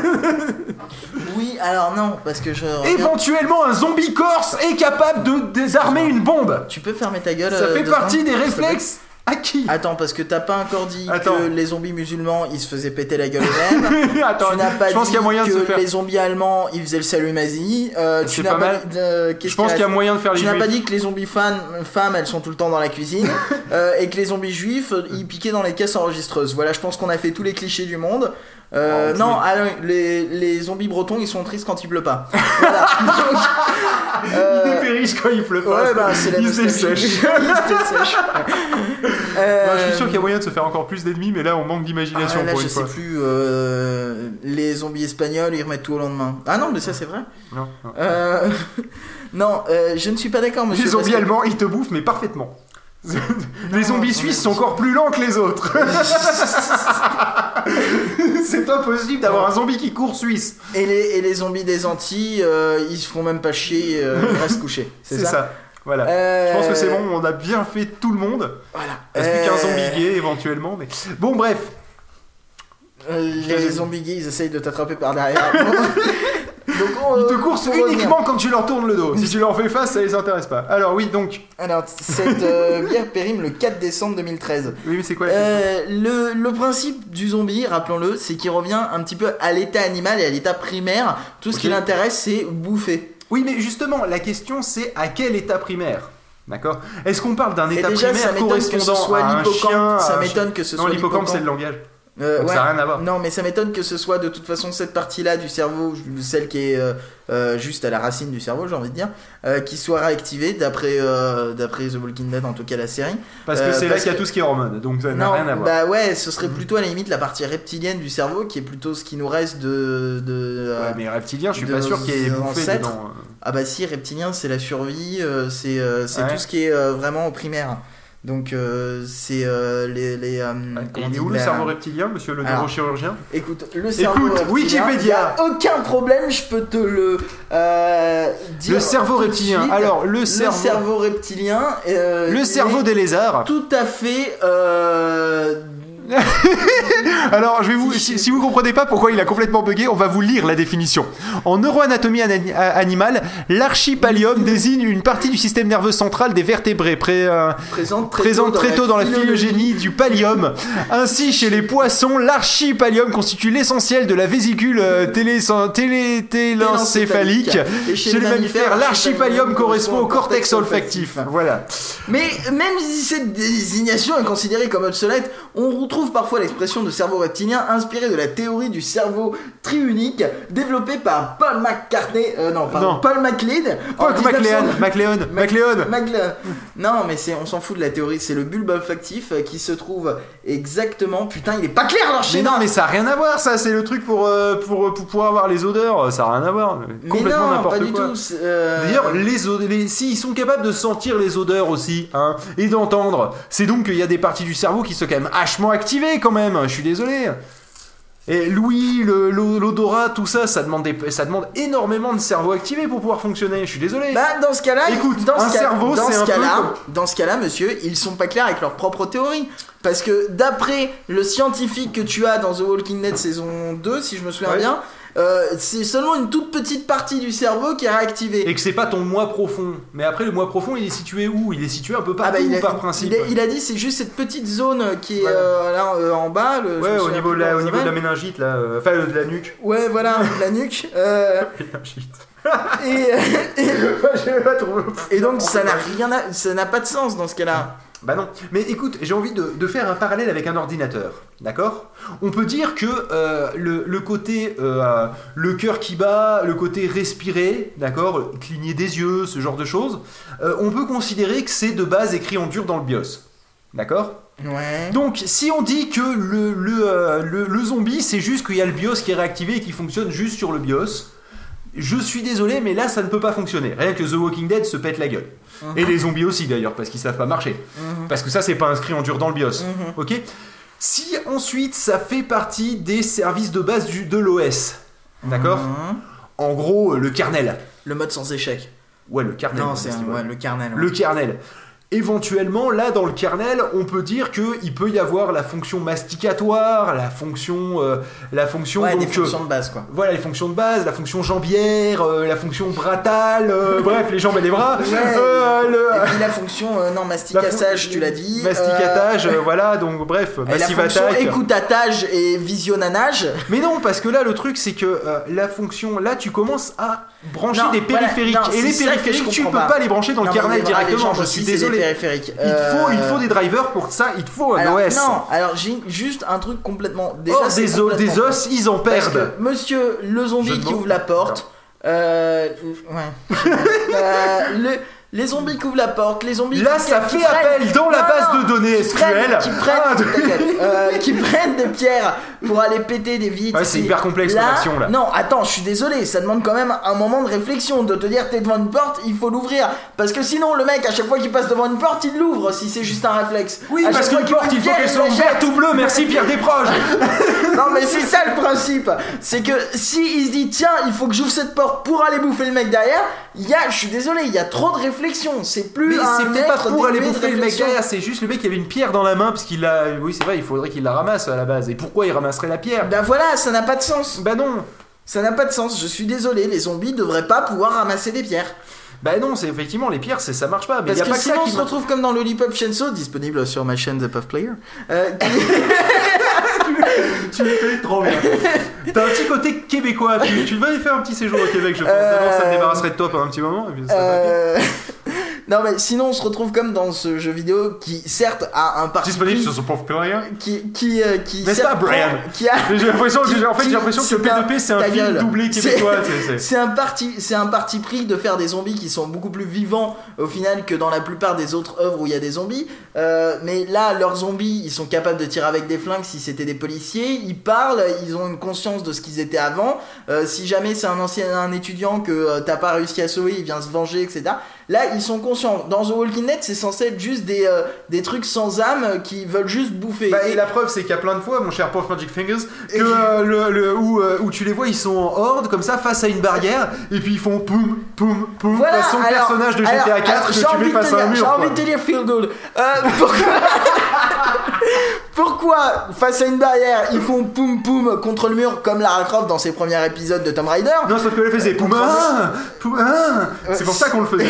Oui, alors non, parce que je. reviens- Éventuellement, un zombie corse est capable de désarmer une bombe. Tu peux fermer ta gueule. Ça euh, fait deux partie secondes, des s'il te plaît réflexes À qui? Attends, parce que t'as pas encore dit Attends. que les zombies musulmans ils se faisaient péter la gueule eux-mêmes. Attends, tu n'as pas je pense dit qu'il y a moyen que de se faire. les zombies allemands ils faisaient le salut Mazzini. Euh, C'est tu pas n'as pas mal. dit- euh, qu'est-ce Je pense qu'il y a moyen de faire les Tu n'as juifs. pas dit que les zombies fan- femmes elles sont tout le temps dans la cuisine euh, et que les zombies juifs euh, ils piquaient dans les caisses enregistreuses. Voilà, je pense qu'on a fait tous les clichés du monde. Euh, Oh, non, tous ah, non, les, les zombies bretons ils sont tristes quand il pleut pas. Voilà. Donc, euh, Ils dépérissent quand il pleut pas. Ouais, bah c'est la Ils se nostalgie. dessèchent. Ils se dessèchent. Euh, Non, je suis sûr qu'il y a moyen de se faire encore plus d'ennemis, mais là on manque d'imagination Ah, là, pour je une sais fois. plus. euh, les zombies espagnols, ils remettent tout au lendemain. Ah non, mais ça c'est vrai. Non, non. Euh, non, euh, je ne suis pas d'accord, monsieur. Les zombies parce que- allemands, ils te bouffent, mais parfaitement. Les Non, zombies non, suisses mais- sont encore plus lents que les autres. C'est pas possible d'avoir un zombie qui court suisse. Et les, et les zombies des Antilles, euh, ils se font même pas chier, euh, ils restent couchés. C'est C'est ça. ça. Voilà. Euh, Je pense que c'est bon, on a bien fait tout le monde. Voilà. Il reste plus qu'un Euh, zombie gay éventuellement, mais bon bref. euh, les zombies gays, ils essayent de t'attraper par derrière. Donc, on- Ils te courent pour uniquement revenir. quand tu leur tournes le dos. Si tu leur fais face, ça les intéresse pas. Alors oui, donc. Alors, cette euh, bière périme le quatre décembre deux mille treize. Oui, mais c'est quoi la question? Euh, le, le principe du zombie, rappelons-le, c'est qu'il revient un petit peu à l'état animal et à l'état primaire. Tout ce Ok. qui l'intéresse, c'est bouffer. Oui, mais justement, la question c'est à quel état primaire? D'accord? Est-ce qu'on parle d'un Et état déjà, ça primaire m'étonne que ce correspondant soit à un l'hippocampe. chien? Ça à un m'étonne que ce Non, soit l'hippocampe, c'est le l'hippocampe. langage. Euh, Donc ouais. ça n'a rien à voir. Non, mais ça m'étonne que ce soit de toute façon cette partie-là du cerveau, celle qui est euh, euh, juste à la racine du cerveau, j'ai envie de dire, euh, qui soit réactivée d'après euh, d'après The Walking Dead, en tout cas la série. Parce que Euh, c'est là parce qu'il y a que- tout ce qui est hormones, donc ça n'a Non, rien à voir. bah ouais, ce serait plutôt à la limite la partie reptilienne du cerveau, qui est plutôt ce qui nous reste de. de euh, Ouais, mais reptilien, je suis de pas sûr qu'il y ait nos bouffé ancêtres. dedans. Ah bah si, reptilien, c'est la survie, euh, c'est euh, c'est Ouais. tout ce qui est euh, vraiment au primaire. Donc euh, c'est euh, les... les euh, Et comment on il est dit, où le la- cerveau reptilien, monsieur le Alors, neurochirurgien? Écoute, le cerveau Écoute, reptilien, Wikipédia. y a aucun problème, je peux te le euh, dire. Le cerveau tout de reptilien. suite. Alors, le le cerveau. cerveau reptilien. euh, Le il cerveau est des lézards. tout à fait. euh, Alors, je vais vous, si, si vous comprenez pas pourquoi il a complètement bugué, on va vous lire la définition. En neuroanatomie ana- animale, l'archipallium désigne une partie du système nerveux central des vertébrés pré- euh, présente très, présente tôt, très tôt dans la phylogénie. phylogénie du pallium. Ainsi, chez les poissons, l'archipallium constitue l'essentiel de la vésicule euh, télé- télé- téléncéphalique. Et Chez les mammifères, l'archipallium correspond au cortex olfactif. Voilà. Mais même si cette désignation est considérée comme obsolète, on retrouve parfois l'expression de cerveau reptilien inspirée de la théorie du cerveau triunique développée par Paul McCartney, euh, non, pardon, Non. Paul MacLeod. en Paul MacLeod, dix-neuf cents. MacLeod, MacLeod. MacLeod. Non, mais c'est, on s'en fout de la théorie, c'est le bulbe olfactif euh, qui se trouve exactement. Putain, il est pas clair leur Mais schéma. non, mais ça a rien à voir, ça. C'est le truc pour, euh, pour, pour pouvoir avoir les odeurs. Ça a rien à voir. Mais Complètement non, n'importe pas du quoi. tout. c'est, euh, D'ailleurs, les, od- les si ils sont capables de sentir les odeurs aussi, hein, et d'entendre, c'est donc qu'il y a des parties du cerveau qui sont quand même hachement activées quand même. Je suis désolé. Et l'ouïe, le- l'o- l'odorat, tout ça, ça demande, des- ça demande énormément de cerveau activé pour pouvoir fonctionner. Je suis désolé. Bah, dans ce cas-là, Écoute, dans un ce cas- cerveau, dans c'est ce un peu cas-là, comme- dans ce cas-là, monsieur, ils sont pas clairs avec leur propre théorie. Parce que d'après le scientifique que tu as dans The Walking Dead saison deux, si je me souviens Ouais. bien, euh, c'est seulement une toute petite partie du cerveau qui est réactivée. Et que c'est pas ton moi profond. Mais après, le moi profond, il est situé où? Il est situé un peu partout Ah bah, il, a, par principe. il, a, il a dit c'est juste cette petite zone qui est Ouais. euh, là euh, en bas. Le, je me Ouais, au souviens niveau, plus de la, comment au ça niveau de la s'appelle. méningite, là. euh, Enfin, euh, de la nuque. Ouais, voilà, de la nuque. euh, Méningite. et, et, Je vais pas trouver. et donc ça n'a rien, à- ça n'a pas de sens dans ce cas-là. Bah non, mais écoute, j'ai envie de, de faire un parallèle avec un ordinateur, d'accord? On peut dire que euh, le, le côté, euh, le cœur qui bat, le côté respirer, d'accord? Cligner des yeux, ce genre de choses, euh, on peut considérer que c'est de base écrit en dur dans le BIOS, d'accord? Ouais. Donc si on dit que le, le, euh, le, le zombie, c'est juste qu'il y a le BIOS qui est réactivé et qui fonctionne juste sur le BIOS, je suis désolé, mais là ça ne peut pas fonctionner. Rien que The Walking Dead se pète la gueule. Mhm. Et les zombies aussi d'ailleurs, parce qu'ils savent pas marcher. Mhm. Parce que ça, c'est pas inscrit en dur dans le BIOS. Mhm. Ok? Si ensuite ça fait partie des services de base du, de l'O S, d'accord? Mhm. En gros, le kernel. Le mode sans échec. Ouais, le kernel. Non, à c'est ce un- niveau-là. ouais, le kernel. ouais. Le kernel. éventuellement, là, dans le kernel, on peut dire qu'il peut y avoir la fonction masticatoire, la fonction... Euh, la fonction ouais, donc, des fonctions de base, quoi. Voilà, les fonctions de base, la fonction jambière, euh, la fonction bratale, euh, bref, les jambes et les bras. Ouais, euh, le... Et puis la fonction, euh, non, masticatage, fon... tu l'as dit. Masticatage, euh... euh, voilà, donc bref, massive-attaque. La fonction écoutatage et visionnage. Mais non, parce que là, le truc, c'est que euh, la fonction, là, tu commences à brancher non, des périphériques. Voilà, non, et les périphériques, tu peux pas. pas les brancher dans non, le kernel les directement, je aussi, suis désolé. Périphériques. Il, euh... faut, il faut des drivers pour ça, il te faut un alors, O S. Non, alors j'ai juste un truc complètement... Déjà, Or, des, o- des os, ils en perdent. Parce que monsieur, le zombie qui ouvre la porte... Euh, ouais. euh, le... Les zombies qui ouvrent la porte, les zombies là qui, ça qui fait prennent... appel dans non, la base non, de données qui S Q L prennent, qui, prennent, ah, de... euh, qui prennent des pierres pour aller péter des vitres. Ouais, c'est hyper complexe là, comme action là. Non, attends, je suis désolé, ça demande quand même un moment de réflexion, de te dire t'es devant une porte, il faut l'ouvrir. Parce que sinon le mec à chaque fois qu'il passe devant une porte, il l'ouvre si c'est juste un réflexe. Oui, à parce qu'une porte il faut qu'elle soit ouverte ou bleue, merci Pierre Desproges. Non mais c'est ça le principe, c'est que si il se dit tiens il faut que j'ouvre cette porte pour aller bouffer le mec derrière, il y a, je suis désolé, il y a trop de réflexion, c'est plus mais un c'est peut-être pas pour aller de bouffer le mec derrière, c'est juste le mec qui avait une pierre dans la main parce qu'il a, oui c'est vrai, il faudrait qu'il la ramasse à la base. Et pourquoi il ramasserait la pierre? Bah voilà, ça n'a pas de sens. Bah non. Ça n'a pas de sens, je suis désolé, les zombies devraient pas pouvoir ramasser des pierres. Bah non, c'est effectivement les pierres, c'est, ça marche pas. Mais parce y a que pas sinon que ça on qui se m'a... retrouve comme dans Lollipop Chainsaw, disponible sur ma chaîne The Puff Player. Euh, qui... tu le fais trop bien. T'as un petit côté québécois, tu, tu devrais faire un petit séjour au Québec, je pense. Euh... D'abord, ça me débarrasserait de toi pendant un petit moment. Et puis ça euh... Non mais sinon on se retrouve comme dans ce jeu vidéo qui certes a un parti disponible sur son pauvre player. Qui qui euh, qui n'est-ce pas Brian qui a... J'ai l'impression qui, que en fait j'ai l'impression que le P deux P c'est un film gueule. doublé québécois. C'est, c'est... c'est un parti c'est un parti pris de faire des zombies qui sont beaucoup plus vivants au final que dans la plupart des autres œuvres où il y a des zombies. Euh, mais là leurs zombies ils sont capables de tirer avec des flingues si c'était des policiers. Ils parlent, ils ont une conscience de ce qu'ils étaient avant. Euh, si jamais c'est un ancien un étudiant que euh, t'as pas réussi à sauver, il vient se venger, et cetera. Là, ils sont conscients. Dans The Walking Dead, c'est censé être juste des, euh, des trucs sans âme qui veulent juste bouffer. Bah, et la preuve, c'est qu'il y a plein de fois, mon cher Puff Magic Fingers, que, euh, le, le, où, euh, où tu les vois, ils sont en horde, comme ça, face à une barrière, et puis ils font poum, poum, poum, voilà, façon alors, personnage de G T A alors, quatre alors, que tu mets face à un mur. J'ai envie de te dire feel good. Euh, pourquoi... pourquoi, face à une barrière, ils font poum poum contre le mur comme Lara Croft dans ses premiers épisodes de Tomb Raider? Non, sauf que elle faisait poum, ah, poum, ah. C'est pour ça qu'on le faisait.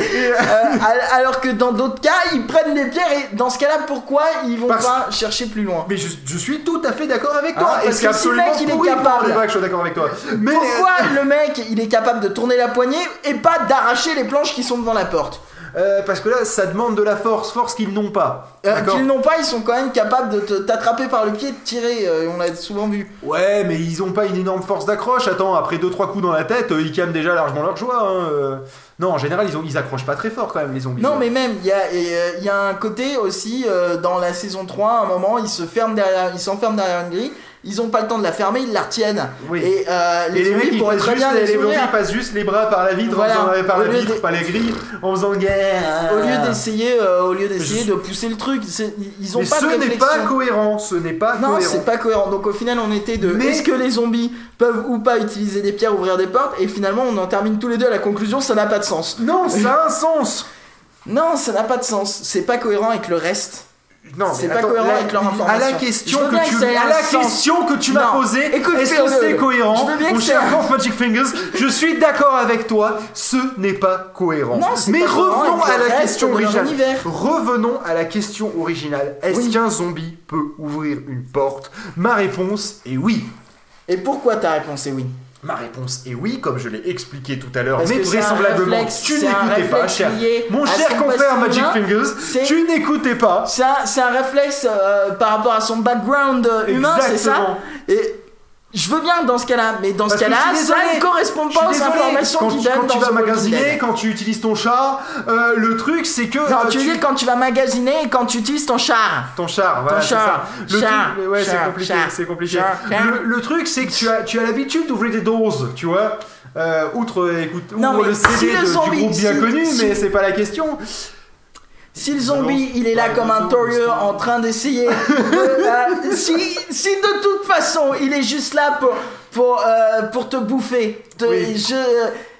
euh, alors que dans d'autres cas, ils prennent des pierres et dans ce cas-là, pourquoi ils vont Parce... pas chercher plus loin? Mais je, je suis tout à fait d'accord avec toi. Ah, parce et que si le mec il est capable, débat que je suis d'accord avec toi. Mais pourquoi le mec il est capable de tourner la poignée et pas d'arracher les planches qui sont devant la porte? Euh, parce que là, ça demande de la force, force qu'ils n'ont pas. Euh, qu'ils n'ont pas, ils sont quand même capables de te, t'attraper par le pied et de tirer, euh, on l'a souvent vu. Ouais, mais ils ont pas une énorme force d'accroche. Attends, après deux trois coups dans la tête, euh, ils calment déjà largement leur joie. Hein, euh... Non, en général, ils, ont, ils accrochent pas très fort quand même, les zombies. Non, mais même, il y a, y a un côté aussi, euh, dans la saison trois, à un moment, ils se ferment derrière, ils s'enferment derrière une grille. Ils ont pas le temps de la fermer, ils la retiennent. Oui. Et, euh, les, et les mecs, ils passent, juste les, les, les passent juste les bras par la vitre, voilà. en faisant, par la vitre, par les grilles, en faisant guerre. Au lieu d'essayer, euh, au lieu d'essayer je... de pousser le truc, c'est, ils ont mais pas ce de réflexion. n'est pas cohérent, ce n'est pas non, cohérent. Non, c'est pas cohérent. Donc au final, on était de mais... est-ce que les zombies peuvent ou pas utiliser des pierres, ouvrir des portes, et finalement, on en termine tous les deux à la conclusion, ça n'a pas de sens. Non, ça a un sens. Non, ça n'a pas de sens. C'est pas cohérent avec le reste. Non, c'est mais pas attends, cohérent la, avec leur information. À la question que, que tu, que à la question que tu m'as posée, écoute, est-ce que c'est cohérent? Mon cher Puff Magic Fingers, je suis d'accord avec toi, ce n'est pas cohérent. Non, c'est mais pas revenons à la question de originale. Revenons à la question originale. Est-ce oui. qu'un zombie peut ouvrir une porte? Ma réponse est oui. Et pourquoi ta réponse est oui? Ma réponse est oui, comme je l'ai expliqué tout à l'heure, parce mais vraisemblablement, réflexe, tu n'écoutais pas, cher. Mon cher confrère Magic Fingers, c'est... tu n'écoutais pas. C'est un, c'est un réflexe euh, par rapport à son background humain, c'est ça? Et je veux bien dans ce cas-là, mais dans parce ce cas-là, ça ne correspond pas aux informations qu'il donne quand dans tu vas ce magasiner, quand tu utilises ton char, euh, le truc c'est que... Non, euh, tu tu dis quand tu vas magasiner et quand tu utilises ton char. Ton char, voilà, ton char. C'est ça. Le char, truc, ouais, char, c'est compliqué, char, c'est compliqué. Char, char. Le, le truc c'est que tu as, tu as l'habitude d'ouvrir des doses, tu vois. Euh, outre, écoute, non, ouvre le C D si de, le zombie, du groupe bien si, connu, si, mais c'est pas la question. Si le zombie il est là comme un torieux en train d'essayer de, euh, si, si de toute façon il est juste là pour, pour, euh, pour te bouffer te, oui. je,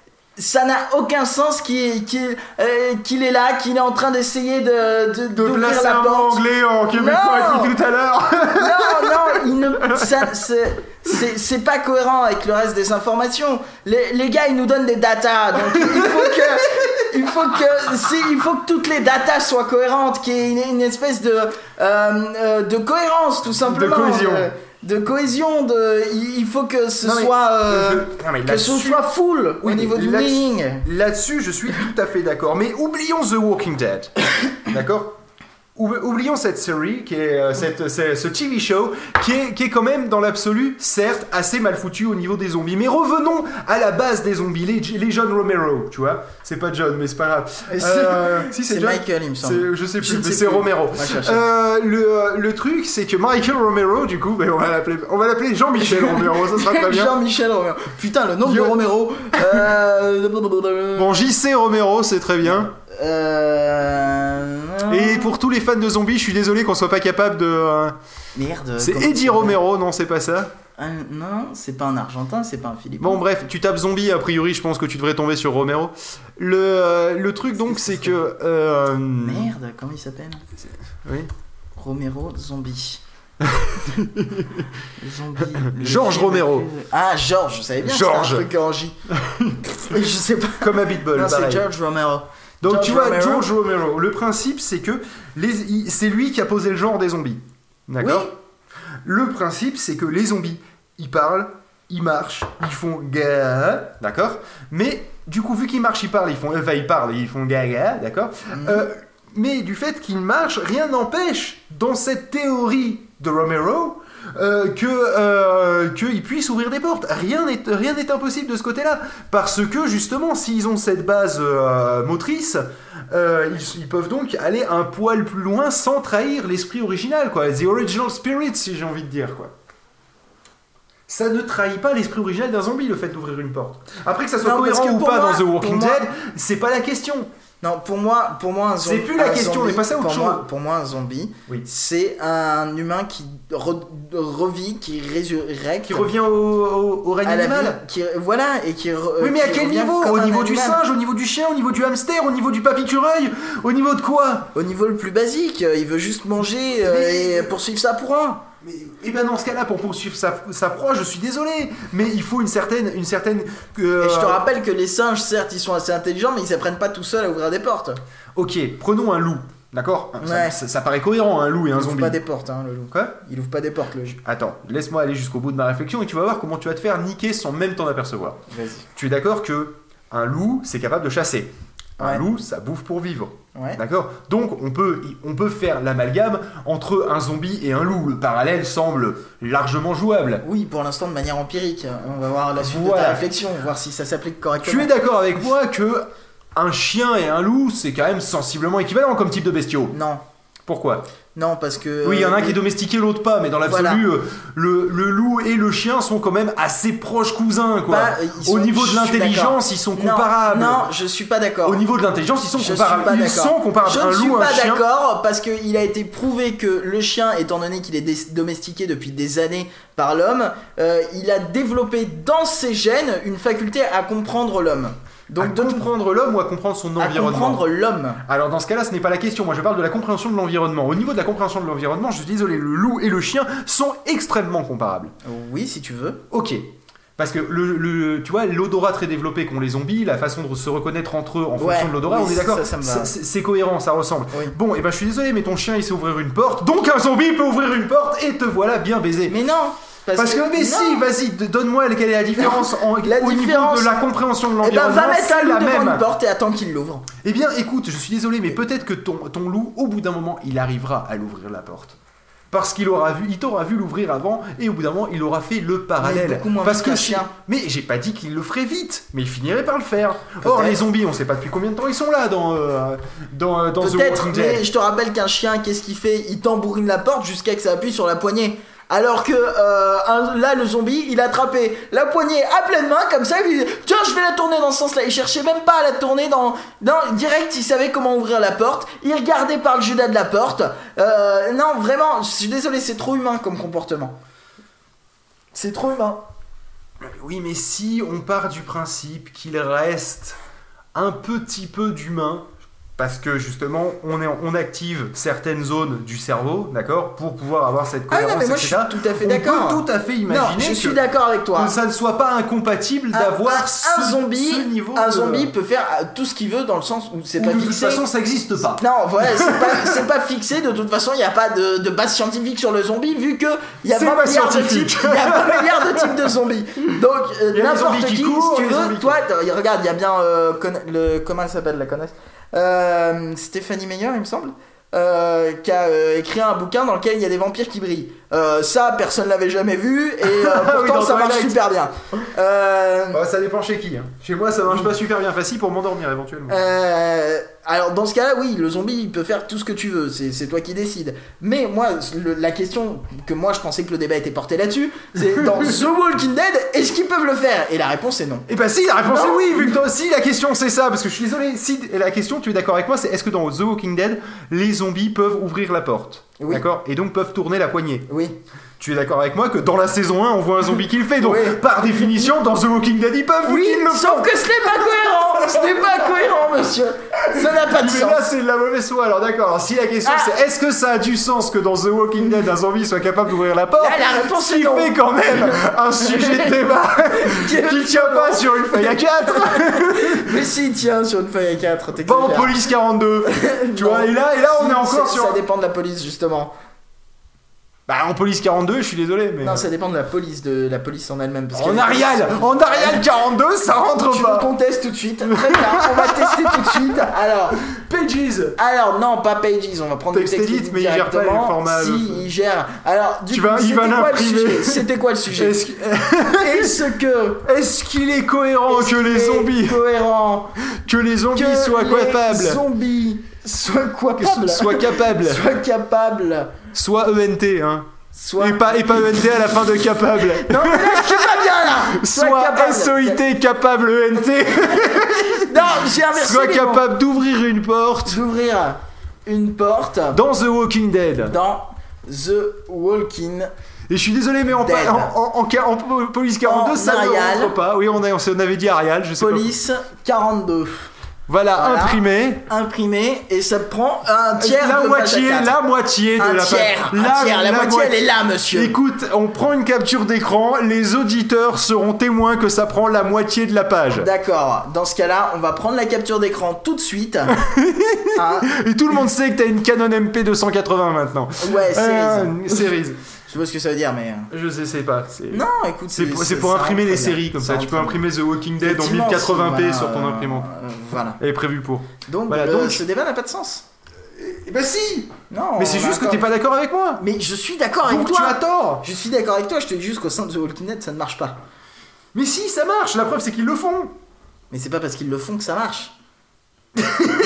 ça n'a aucun sens qu'il, qu'il, euh, qu'il est là, qu'il est en train d'essayer de, de, De d'ouvrir placer la un porte. mot anglais en québécois depuis tout à l'heure. Non, non, il ne, ça, c'est, c'est, c'est pas cohérent avec le reste des informations. Les, les gars, ils nous donnent des datas, donc il faut que, il faut que, si, il faut que toutes les datas soient cohérentes, qu'il y ait une, une espèce de, euh, euh, de cohérence, tout simplement. De cohésion. De, de cohésion, de, il faut que ce Non, mais soit, euh, je- non, mais que ce là-dessus- soit full Oui, au niveau du là-dessus- meaning. Là-dessus, je suis tout à fait d'accord. Mais oublions The Walking Dead. D'accord ? Ou- Oublions cette série, qui est, euh, cette, ce ce T V show, qui est, qui est quand même, dans l'absolu, certes, assez mal foutu au niveau des zombies. Mais revenons à la base des zombies, les, les John Romero, tu vois. C'est pas John, mais c'est pas grave. Euh, si, C'est John. Michael, il me semble. C'est- Je sais plus, Je ne mais sais c'est plus. Romero. On va chercher. Euh, le, le truc, c'est que Michael Romero, du coup, ben, on va l'appeler, on va l'appeler Jean-Michel Romero, ça sera très bien. Jean-Michel Romero. Putain, le nom de Yo. Romero. Euh... Bon, J C Romero, c'est très bien. Euh... Et pour tous les fans de zombies, je suis désolé qu'on soit pas capable de. euh, Merde. C'est comment Eddie ça Romero, non, c'est pas ça. s'appelle Ah, non, c'est pas un Argentin, c'est pas un Philippin. Bon, bref, tu tapes zombie, a priori, je pense que tu devrais tomber sur Romero. Le, euh, le truc donc, c'est que. euh, Merde, comment il s'appelle Oui. Romero Zombie. Zombie. le Georges film Romero. le plus- Ah, Georges, je savais bien. Georges. C'était un truc en J. je sais pas. Comme à Beatball, Non, c'est pareil. George Romero. Donc George tu vois, Romero. George Romero, le principe c'est que les, il- c'est lui qui a posé le genre des zombies. D'accord. Le principe c'est que les zombies, ils parlent, ils marchent, ils font ga, d'accord. Mais du coup, vu qu'ils marchent, ils parlent, ils font, enfin ils parlent, ils font ga ga, d'accord. Mhm. Euh, mais du fait qu'ils marchent, rien n'empêche dans cette théorie de Romero. Euh, que euh, qu'ils puissent ouvrir des portes. Rien n'est rien n'est impossible de ce côté-là, parce que justement, s'ils ont cette base euh, motrice, euh, ils, ils peuvent donc aller un poil plus loin sans trahir l'esprit original, quoi. The original spirit, si j'ai envie de dire, quoi. Ça ne trahit pas l'esprit original d'un zombie, le fait d'ouvrir une porte. Après que ça soit Non, parce cohérent que ou pour pas moi- dans The Walking pour moi- Dead, c'est pas la question. Non, pour moi, pour moi un zombie. C'est plus la un question, zombie, on est passé à autre pour chose. Moi, pour moi, un zombie, Oui. c'est un humain qui re- revit, qui résurrecte. Qui revient au, au, au règne à la vie, animal. qui, voilà, et qui. re- Oui, mais à qui quel revient niveau? comme Au un niveau du animal. singe, au niveau du chien, au niveau du hamster, au niveau du papy-cureuil? Au niveau de quoi? Au niveau le plus basique, euh, il veut juste manger euh, Mais- et poursuivre sa proie. Mais, et ben dans ce cas-là, pour poursuivre sa, sa proie, je suis désolé, mais il faut une certaine, une certaine. euh, Et je te rappelle que les singes, certes, ils sont assez intelligents, mais ils s'apprennent pas tout seuls à ouvrir des portes. Ok, prenons un loup, d'accord. Ça- Ouais. ça, ça paraît cohérent, un loup et un Il ouvre zombie. pas des portes, hein, le loup. Quoi? Il ouvre pas des portes, le jeu. Attends, laisse-moi aller jusqu'au bout de ma réflexion et tu vas voir comment tu vas te faire niquer sans même t'en apercevoir. Vas-y. Tu es d'accord que un loup, c'est capable de chasser. Un Ouais. loup, ça bouffe pour vivre. Ouais. D'accord. Donc on peut, on peut faire l'amalgame entre un zombie et un loup. Le parallèle semble largement jouable. Oui, pour l'instant de manière empirique. On va voir la suite de Voilà. ta réflexion, voir si ça s'applique correctement. Tu es d'accord avec moi que un chien et un loup, c'est quand même sensiblement équivalent comme type de bestiaux. Non, Pourquoi? non, parce que. Oui, il y en a un euh, qui est domestiqué, l'autre pas, mais dans l'absolu, Voilà. euh, le, le loup et le chien sont quand même assez proches cousins, quoi. Bah, ils Au sont- niveau de je suis l'intelligence, ils sont Non, comparables. Non, je suis pas d'accord. Au niveau de l'intelligence, ils sont Je suis comparables. pas Ils d'accord. sont comparables. Je un ne suis loup, pas un chien. d'accord parce qu'il a été prouvé que le chien, étant donné qu'il est dé- domestiqué depuis des années par l'homme, euh, il a développé dans ses gènes une faculté à comprendre l'homme. Donc, Donc à de comprendre l'homme ou à comprendre son à environnement. comprendre l'homme. Alors dans ce cas-là, ce n'est pas la question. Moi, je parle de la compréhension de l'environnement. Au niveau de la compréhension de l'environnement, je suis désolé, le loup et le chien sont extrêmement comparables. Oui, si tu veux. Ok. Parce que le, le- tu vois, l'odorat très développé qu'ont les zombies, la façon de se reconnaître entre eux en fonction Ouais, de l'odorat, oui, on est d'accord. ça, ça me va. C'est- C'est c'est cohérent, ça ressemble. Oui. Bon, et ben je suis désolé, mais ton chien il sait ouvrir une porte, donc un zombie peut ouvrir une porte et te voilà bien baisé. Mais non. Parce, Parce que, mais non. si, vas-y, d- donne-moi quelle est la différence en, La au différence- niveau de la compréhension de Eh ben, l'environnement. va mettre un c'est loup la devant même. une porte et attends qu'il l'ouvre. Eh bien, écoute, je suis désolé, mais peut-être que ton, ton loup, au bout d'un moment, il arrivera à l'ouvrir la porte. Parce qu'il aura vu, il t'aura vu l'ouvrir avant, et au bout d'un moment, il aura fait le parallèle. beaucoup moins Parce vite que qu'un si- chien. Mais j'ai pas dit qu'il le ferait vite, mais il finirait par le faire. Or, Peut-être. les zombies, on sait pas depuis combien de temps ils sont là dans euh, dans, dans The Peut-être, Walking Dead. mais je te rappelle qu'un chien, qu'est-ce qu'il fait? Il tambourine la porte jusqu'à que ça appuie sur la poignée. Alors que euh, un- là, le zombie, il a attrapé la poignée à pleine main, comme ça, il dit tiens, je vais la tourner dans ce sens-là. Il cherchait même pas à la tourner dans. dans direct, il savait comment ouvrir la porte. Il regardait par le judas de la porte. Euh, non, vraiment, je suis désolé, c'est trop humain comme comportement. C'est trop humain. Oui, mais si on part du principe qu'il reste un petit peu d'humain, parce que justement, on, est, on active certaines zones du cerveau, d'accord, pour pouvoir avoir cette cohérence, ah non, mais moi, et cetera. je suis tout à fait d'accord. On peut tout à fait imaginer non, je que, suis d'accord avec toi. que ça ne soit pas incompatible d'avoir un, un, ce, un zombie, ce niveau un de... zombie peut faire tout ce qu'il veut dans le sens où c'est Ou pas de fixé. toute façon, ça n'existe pas. Non, voilà, c'est pas, c'est pas fixé. De toute façon, il n'y a pas de, de base scientifique sur le zombie, vu que il y a vingt milliards de types. Il y a vingt milliards de types de zombies. Donc euh, n'importe qui, qui courent, si tu veux, toi, regarde, il y a bien euh, le comment elle s'appelle la connasse. Euh, Stéphanie Meyer, il me semble, euh, qui a euh, écrit un bouquin dans lequel il y a des vampires qui brillent. Euh, ça, personne l'avait jamais vu et euh, pourtant oui, ça marche Twilight. Super bien. Euh... Bah, ça dépend chez qui. Hein. Chez moi, ça marche pas super bien. Facile pour m'endormir éventuellement. Euh... Alors dans ce cas-là, oui, le zombie il peut faire tout ce que tu veux. C'est, c'est toi qui décides. Mais moi, le, la question que moi je pensais que le débat était porté là-dessus, c'est dans The Walking Dead, est-ce qu'ils peuvent le faire? Et la réponse est non. Et bah si, la réponse non. est oui. Vu que toi aussi la question c'est ça, parce que je suis désolé. Si la question, tu es d'accord avec moi, c'est est-ce que dans The Walking Dead, les zombies peuvent ouvrir la porte? Oui. D'accord. Et donc peuvent tourner la poignée. Oui. Tu es d'accord avec moi que dans la saison un, on voit un zombie qui le fait. Donc, oui. par définition, dans The Walking Dead, ils peuvent. Oui, qu'ils le sauf font. que ce n'est pas cohérent. Ce n'est pas cohérent, monsieur. Ça n'a pas de Mais sens. Mais là, c'est de la mauvaise foi. Alors, d'accord. Alors, si la question ah. c'est est-ce que ça a du sens que dans The Walking Dead, un zombie soit capable d'ouvrir la porte? Là, la réponse est non. fait quand même un sujet de débat qui tient pas sur une feuille à quatre. Mais si, il tient sur une feuille à quatre. Pas en police quarante-deux. Tu vois, et là, et là on si, est encore sur. Ça dépend de la police, justement. Bah en police quarante-deux, je suis désolé, mais... Non, ça dépend de la police, de la police en elle-même. Parce en Arial En Arial quarante-deux, ça rentre tu pas. Tu veux qu'on teste tout de suite? Très bien, on va tester tout de suite. Alors... Pages. Alors, non, pas Pages, on va prendre Text edit, mais il gère pas le format... Si, il gère. Alors, du tu coup, vas, c'était, va quoi le sujet c'était quoi le sujet Est-ce, que... Est-ce que... Est-ce qu'il est cohérent Est-ce que les zombies... cohérent Que les zombies que soient capables les zombies soient capables Soient capables Soient capables Soit E N T, hein. Soit... Et, pas, et pas E N T à la fin de capable. Non mais là je suis pas bien là. Soit, Soit S O I T capable E N T. Non, j'ai inversé. Soit capable d'ouvrir une porte. D'ouvrir une porte. Dans The Walking Dead. Dans The Walking Dead. Et je suis désolé, mais en, pa- en, en, en, en police quarante-deux, en ça Arial, ne rentre pas. Oui, on, a, on avait dit Arial, je sais police pas. Police quarante-deux. Voilà, voilà, imprimé. Imprimé, et ça prend un tiers la de moitié, page à la moitié de un la tiers, page. Un la, tiers, la, la moitié, moitié, elle est là, monsieur. Écoute, on prend une capture d'écran, les auditeurs seront témoins que ça prend la moitié de la page. D'accord, dans ce cas-là, on va prendre la capture d'écran tout de suite. hein. Et tout le monde sait que t'as une Canon M P deux cent quatre-vingts maintenant. Ouais, Series. Euh, series. Je sais pas ce que ça veut dire, mais. Je sais, sais pas. C'est... Non, écoute, c'est, c'est pour, c'est pour imprimer les séries comme ça. ça tu peux imprimer The Walking Dead en mille quatre-vingts p voilà, sur ton imprimante. Euh, voilà. Elle est prévue pour. Donc, voilà, le, donc ce débat n'a pas de sens. Eh ben si. Non. Mais c'est juste que t'es pas d'accord avec moi. Mais je suis d'accord avec donc toi. Tu as tort. Je suis d'accord avec toi. Je te dis juste qu'au sein de The Walking Dead, ça ne marche pas. Mais si, ça marche. La preuve, c'est qu'ils le font. Mais c'est pas parce qu'ils le font que ça marche. Mais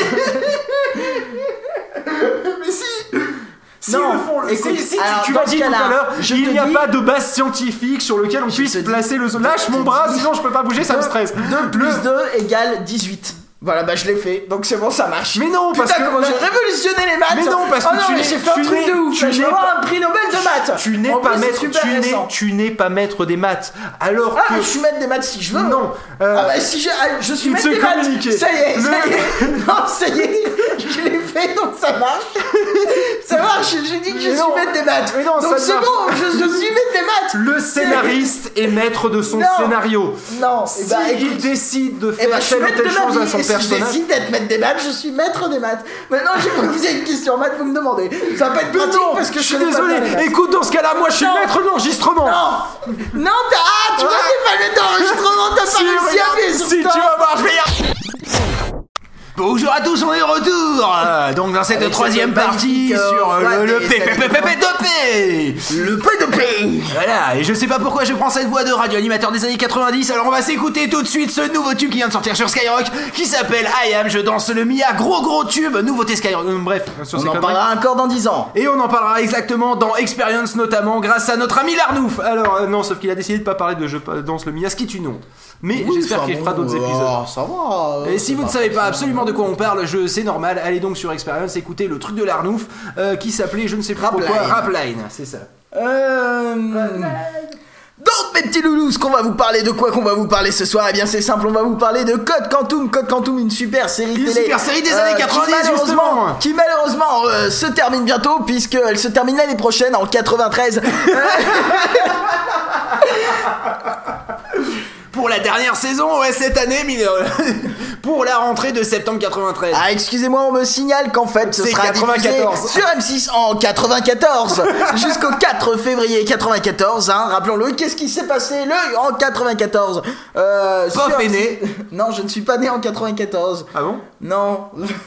si. Si non, le font, écoute, si, si, alors, tu m'as dit tout à l'heure, il n'y a dis... pas de base scientifique sur lequel on puisse placer le... Lâche mon bras, sinon je peux pas bouger, ça me stresse. deux plus deux égale dix-huit. Voilà, bah je l'ai fait, donc c'est bon, ça marche. Mais non, parce Putain, que... comment j'ai révolutionné les maths. Mais non, parce que oh non, tu mais n'es... j'ai fait un truc de ouf, je vais avoir un prix Nobel de maths. Tu n'es pas maître, tu n'es, tu n'es pas maître des maths, alors ah, que... je suis maître des maths si je veux. Non. Euh... Ah bah si je, ah, je suis maître des maths. Ça y est, ça y est. Non, ça y est, je l'ai fait, donc ça marche. Ça marche, j'ai dit que je suis maître des maths. Mais non, donc c'est bon, je, je suis maître des maths. Le scénariste est maître de son non. scénario. Non, si bah, il décide de faire bah, telle ou telle chose à son et personnage... Si je décide d'être maître des maths, je suis maître des maths. Maintenant, j'ai pas vous avez une question maths, vous me demandez. Ça va pas être pratique non, parce que je suis désolé. Écoute, dans ce cas-là, moi, je suis non. maître de l'enregistrement. Non, non, t'as ah, tu vois, c'est pas maître d'enregistrement, t'as si, pas réussi à appuyer sur Si stop. tu vas voir, je vais y... Bonjour à tous, on est de retour euh, donc dans cette avec troisième cette partie euh, sur euh, le, le P P P P P de P. Le P de P. Voilà, et je sais pas pourquoi je prends cette voix de radio-animateur des années quatre-vingt-dix, alors on va s'écouter tout de suite ce nouveau tube qui vient de sortir sur Skyrock, qui s'appelle I Am, je danse le Mia, gros gros tube, nouveauté Skyrock, euh, bref. Sur on en parlera encore dans dix ans. Et on en parlera exactement dans Experience notamment, grâce à notre ami Larnouf. Alors euh, non, sauf qu'il a décidé de pas parler de je danse le Mia, ce qui est une honte. Mais oui, j'espère qu'il bon, fera d'autres euh, épisodes. Ça va. Et si vous ne savez pas absolument de quoi on parle, je c'est normal, allez donc sur Experience, écoutez le truc de Larnouf euh, qui s'appelait, je ne sais plus pourquoi, Rapline, c'est ça. Euh... Donc mes petits petits loulous, ce qu'on va vous parler, de quoi qu'on va vous parler ce soir? Eh bien c'est simple, on va vous parler de Code Quantum. Code Quantum, une super série Une télé, super série des euh, années qui quatre-vingt-dix, malheureusement, justement. qui malheureusement euh, se termine bientôt, puisqu'elle se termine l'année prochaine en quatre-vingt-treize. Pour la dernière saison, ouais, cette année, mais euh, pour la rentrée de septembre quatre-vingt-treize. Ah, excusez-moi, on me signale qu'en fait ce C'est sera quatre-vingt-quatorze. diffusé sur M six en quatre-vingt-quatorze jusqu'au quatre février quatre-vingt-quatorze, hein, rappelons-le. Qu'est-ce qui s'est passé le en quatre-vingt-quatorze? euh, Pof sur- est né. Non, je ne suis pas né en quatre-vingt-quatorze. Ah bon? Non.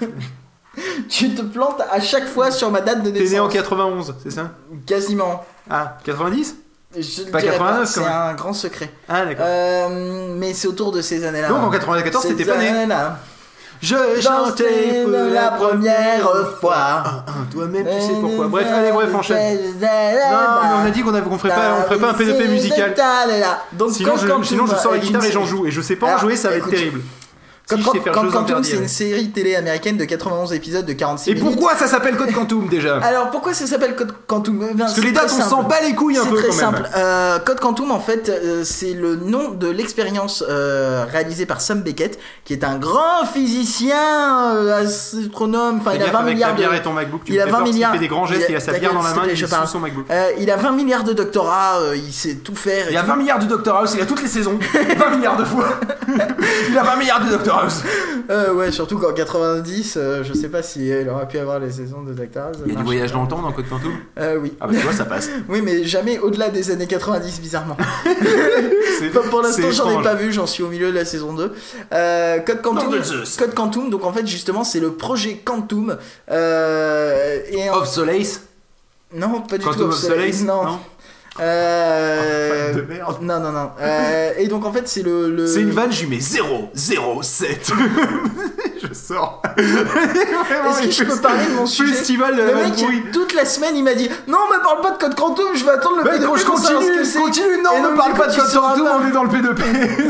Tu te plantes à chaque fois sur ma date de T'es naissance. né en quatre-vingt-onze, c'est ça? Quasiment. Ah, quatre-vingt-dix? Je le Pas dirai quatre-vingt-neuf, c'est quand même. un grand secret. Ah, d'accord. Euh, mais c'est autour de ces années-là. Donc en quatre-vingt-quatorze, Ces t'étais pas né. années-là. Je Chantais pour la première fois. Ah, ah, toi-même, tu sais pourquoi. Bref, allez, bref, enchaîne. Non, mais on a dit qu'on avait- qu'on ferait pas, on ferait pas un P deux P musical. Donc, Sinon, Code je, Quantum sinon je sors la est une guitare et j'en série- joue. Et je sais pas en Alors, jouer, ça va écoute, être terrible. Si Code je sais faire Code chose Quantum, interdite. c'est une série télé américaine de quatre-vingt-onze épisodes de quarante-six Et minutes. pourquoi ça s'appelle Code Quantum déjà? Alors pourquoi ça s'appelle Code Quantum? Eh bien, Parce que c'est les très dates, on simple. s'en bat les couilles un C'est peu très quand même. simple. Euh, Code Quantum, en fait, euh, c'est le nom de l'expérience euh, réalisée par Sam Beckett, qui est un grand physicien, euh, astronome. Enfin, il a vingt milliards de. bière et ton MacBook, tu il me a fais vingt peur, parce qu'il milliards. fait des grands gestes, il a sa Ta bière gueule, dans la s'il te main, plaît, il je est sous parle. son MacBook. Euh, il a vingt milliards de doctorats, euh, il sait tout faire. Il y a vingt milliards de Doctor House, il a toutes les saisons. vingt milliards de fois. Il a vingt milliards de Doctor House. Euh, ouais, surtout qu'en quatre-vingt-dix, euh, je sais pas si il aurait pu avoir les saisons de Doctor House. Il y a du voyage dans le temps dans Code Quantum. Euh, oui. Ah bah tu vois, ça passe. Oui, mais jamais au-delà des années quatre-vingt-dix, bizarrement. C'est- Enfin, pour l'instant, c'est j'en ai étrange. pas vu, j'en suis au milieu de la saison deux. Euh, Code Nom Quantum, de Zeus. Code Quantum, donc en fait, justement, c'est le projet Quantum. Euh, et en- Of Solace. Non, pas du Quantum tout. of Obsolete, Solace, non. non Euh, Oh, fan de merde. Non, non, non. Euh, et donc, en fait, c'est le. le... C'est une vanne, je lui mets zéro zéro sept. Je sors. Est-ce que je peux parler de mon sujet? Festival de Le la mec, vadrouille. toute la semaine, il m'a dit non, me parle pas de Code Quantum, je vais attendre le Mais P deux P quand je pour savoir ce que continue, c'est. continue, non, Et ne donc, parle du pas coup, de tu Code sauras Quantum, pas. on est dans le P deux P.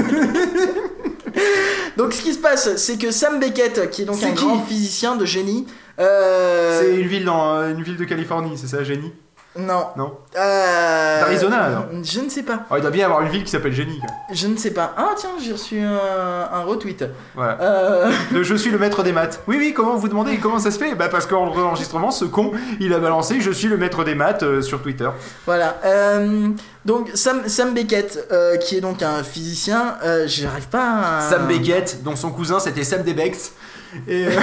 Donc, ce qui se passe, c'est que Sam Beckett, qui est donc C'est un qui grand physicien de génie, euh... C'est une ville dans euh, une ville de Californie, c'est ça, Génie? non, Non. euh... D'Arizona, alors. Je ne sais pas, Oh, il doit bien y avoir une ville qui s'appelle Génie. Quoi. je ne sais pas. Ah tiens, j'ai reçu un, un retweet. Voilà. Euh... Le je suis le maître des maths. Oui, oui, comment vous demandez comment ça se fait? Bah parce qu'en enregistrement, ce con, il a balancé je suis le maître des maths euh, sur Twitter. Voilà. Euh, donc Sam, Sam Beckett, euh, qui est donc un physicien, euh, j'arrive pas à... Sam Beckett, dont son cousin c'était Sam Debex. Et euh,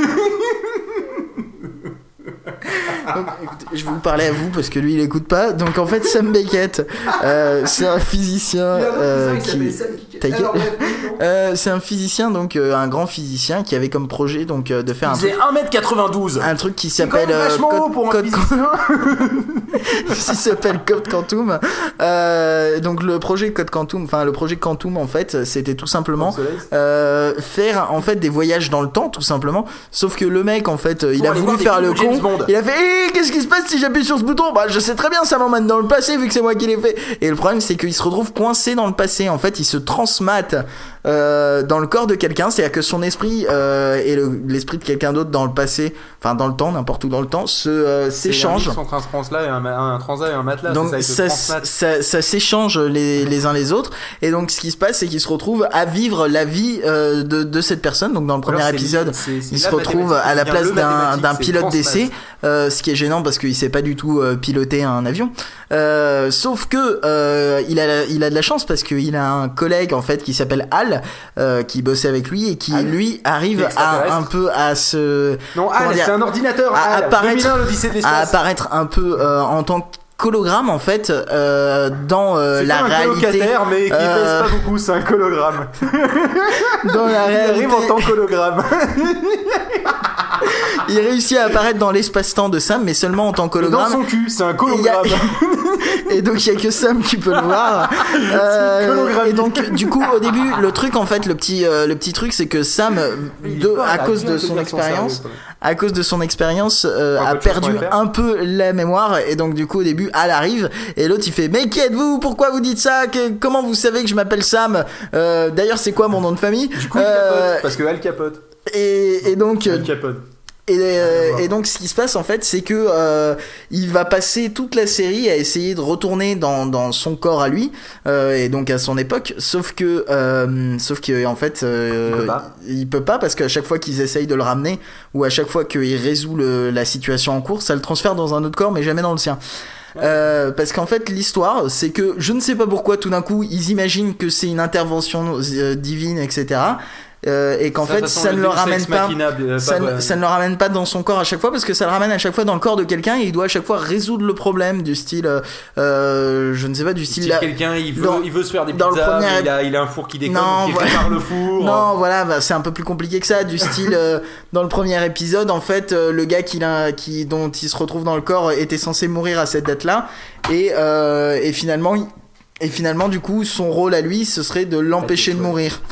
Donc, écoutez, je vais vous parler à vous parce que lui il écoute pas. Donc en fait Sam Beckett, euh, c'est un physicien euh, qui... Ta gueule. Euh, c'est un physicien, donc euh, un grand physicien qui avait comme projet donc euh, de faire Il un faisait truc, un mètre quatre-vingt-douze. un truc qui C'est quand s'appelle même vachement Code- haut pour un Code- physicien. qui s'appelle Code Quantum. Euh, donc le projet Code Quantum, enfin le projet Quantum en fait, c'était tout simplement euh, faire en fait des voyages dans le temps, tout simplement. Sauf que le mec en fait, il Pour a aller voulu voir des faire films le de James con. Bond. Il a fait, eh, qu'est-ce qui se passe si j'appuie sur ce bouton? Bah je sais très bien, ça m'emmène dans le passé vu que c'est moi qui l'ai fait. Et le problème c'est qu'il se retrouve coincé dans le passé. En fait, il se transmate euh, dans le corps de quelqu'un, c'est-à-dire que son esprit euh, et le- l'esprit de quelqu'un d'autre dans le passé, enfin dans le temps, n'importe où dans le temps, se euh, s'échangent. Entre un translat et un, ma- un transat et un matelas. Donc c'est ça, ça, ils se transmatent. ça, ça s'échange les, les uns les autres, et donc ce qui se passe c'est qu'ils se retrouvent à vivre la vie euh, de, de cette personne. Donc dans le premier Alors, c'est- épisode c'est- c'est il la se retrouve mathématique, à la bien place le d'un mathématique, d'un c'est pilote transmat. d'essai, euh, ce qui est gênant parce qu'il sait pas du tout euh, piloter un avion. Euh, sauf que euh, il a il a de la chance parce qu'il a un collègue en fait qui s'appelle Hal, euh, qui bossait avec lui et qui Hal lui arrive Qui est à extraterrestre. un peu à se Non, comment Al, dire, c'est un ordinateur. à Al. apparaître- deux mille un, l'Odyssée de à l'espace. apparaître un peu euh, en tant qu'hologramme en fait euh, dans euh, C'est la comme un réalité, colocataire, mais qui euh, pèse pas beaucoup, c'est un cologramme. dans la Il réalité. arrive en tant qu'hologramme. Il réussit à apparaître dans l'espace-temps de Sam, mais seulement en tant Dans qu'hologramme. son cul, c'est un Et, il y a- cologramme. et donc il y a que Sam qui peut le voir. Euh, colographie. et donc du coup au début le truc en fait le petit euh, le petit truc c'est que Sam de, à cause de son expérience à cause de son expérience euh, Enfin, a autre chose perdu qu'on va faire. un peu la mémoire, et donc du coup au début Al arrive et l'autre il fait mais qui êtes-vous, pourquoi vous dites ça, que, comment vous savez que je m'appelle Sam, euh, d'ailleurs c'est quoi mon nom de famille. Du coup, il Euh, capote. Parce que Al capote. et, et donc Al capote. Et, euh, et donc ce qui se passe en fait c'est que euh, il va passer toute la série à essayer de retourner dans, dans son corps à lui euh, et donc à son époque, sauf que euh, sauf que en fait euh, il peut pas, il peut pas parce qu'à chaque fois qu'ils essayent de le ramener ou à chaque fois qu'il résout le, la situation en cours, ça le transfère dans un autre corps mais jamais dans le sien. Euh, parce qu'en fait l'histoire c'est que je ne sais pas pourquoi tout d'un coup ils imaginent que c'est une intervention euh, divine, etc. Euh, et qu'en ça, fait ça ne le ramène pas, machina, euh, ça, pas ne, ça ne le ramène pas dans son corps à chaque fois parce que ça le ramène à chaque fois dans le corps de quelqu'un et il doit à chaque fois résoudre le problème du style euh, je ne sais pas du style, style quelqu'un il veut, dans, il veut se faire des dans pizzas le premier... mais il, a, il a un four qui déconne non, qui voilà. répare le four non voilà bah, c'est un peu plus compliqué que ça du style euh, dans le premier épisode en fait euh, le gars qui, a, qui, dont il se retrouve dans le corps était censé mourir à cette date là et, euh, et finalement et finalement du coup son rôle à lui ce serait de l'empêcher de mourir.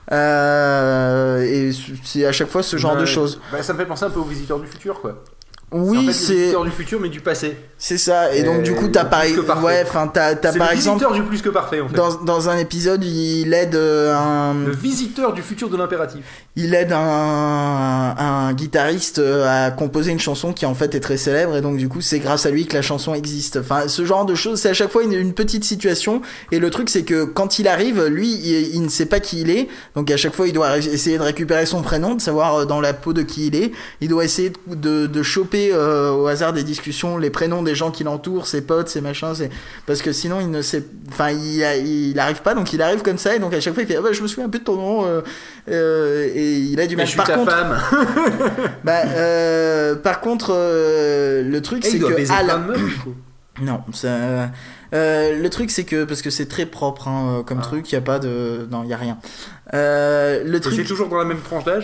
Euh, et c'est à chaque fois ce genre bah, de choses. Bah, ça me fait penser un peu aux visiteurs du futur quoi. Oui, c'est en fait c'est les visiteurs du futur mais du passé. C'est ça. Et, et donc du coup t'as par ouais, enfin t'as, t'as c'est par le exemple. visiteur du plus que parfait en fait. Dans dans un épisode il aide un. Le visiteur du futur de l'impératif. Il aide un, un, un guitariste à composer une chanson qui en fait est très célèbre et donc du coup c'est grâce à lui que la chanson existe. Enfin ce genre de choses, c'est à chaque fois une, une petite situation et le truc c'est que quand il arrive, lui il, il ne sait pas qui il est, donc à chaque fois il doit essayer de récupérer son prénom, de savoir dans la peau de qui il est. Il doit essayer de, de choper euh, au hasard des discussions les prénoms des gens qui l'entourent, ses potes, ses machins, c'est... parce que sinon il ne sait, enfin il, il arrive pas, donc il arrive comme ça et donc à chaque fois il fait ah bah je me souviens un peu de ton nom euh, euh, et il a du mal. Je suis par ta contre, femme. bah, euh, par contre, euh, le truc et c'est que Al... non, ça, euh, le truc c'est que parce que c'est très propre hein, comme ah. truc, il y a pas de, non, il y a rien. Euh, le et truc. C'est toujours dans la même tranche d'âge.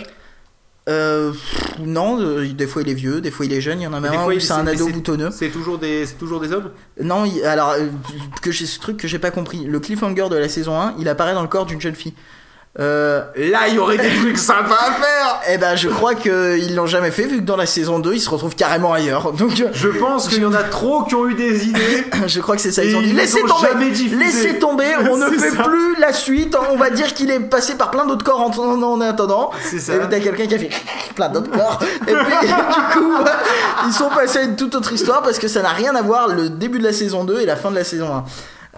Euh, non, euh, des fois il est vieux, des fois il est jeune, il y en a même un où c'est un ado c'est, boutonneux. C'est toujours des, c'est toujours des hommes. Non, il, alors euh, que j'ai ce truc que j'ai pas compris. Le cliffhanger de la saison un, il apparaît dans le corps d'une jeune fille. Euh... Là, il y aurait des trucs sympas à faire. Eh ben, je crois qu'ils l'ont jamais fait, vu que dans la saison deux, ils se retrouvent carrément ailleurs. Donc, je pense qu'il y en a trop qui ont eu des idées. Je crois que c'est ça. Ils ont dit laissez tomber, laissez tomber. On ne fait ça. Plus la suite. On va dire qu'il est passé par plein d'autres corps en, en, en attendant. C'est ça. Et t'as quelqu'un qui a fait plein d'autres corps. Et puis, du coup, ils sont passés à une toute autre histoire parce que ça n'a rien à voir le début de la saison deux et la fin de la saison un.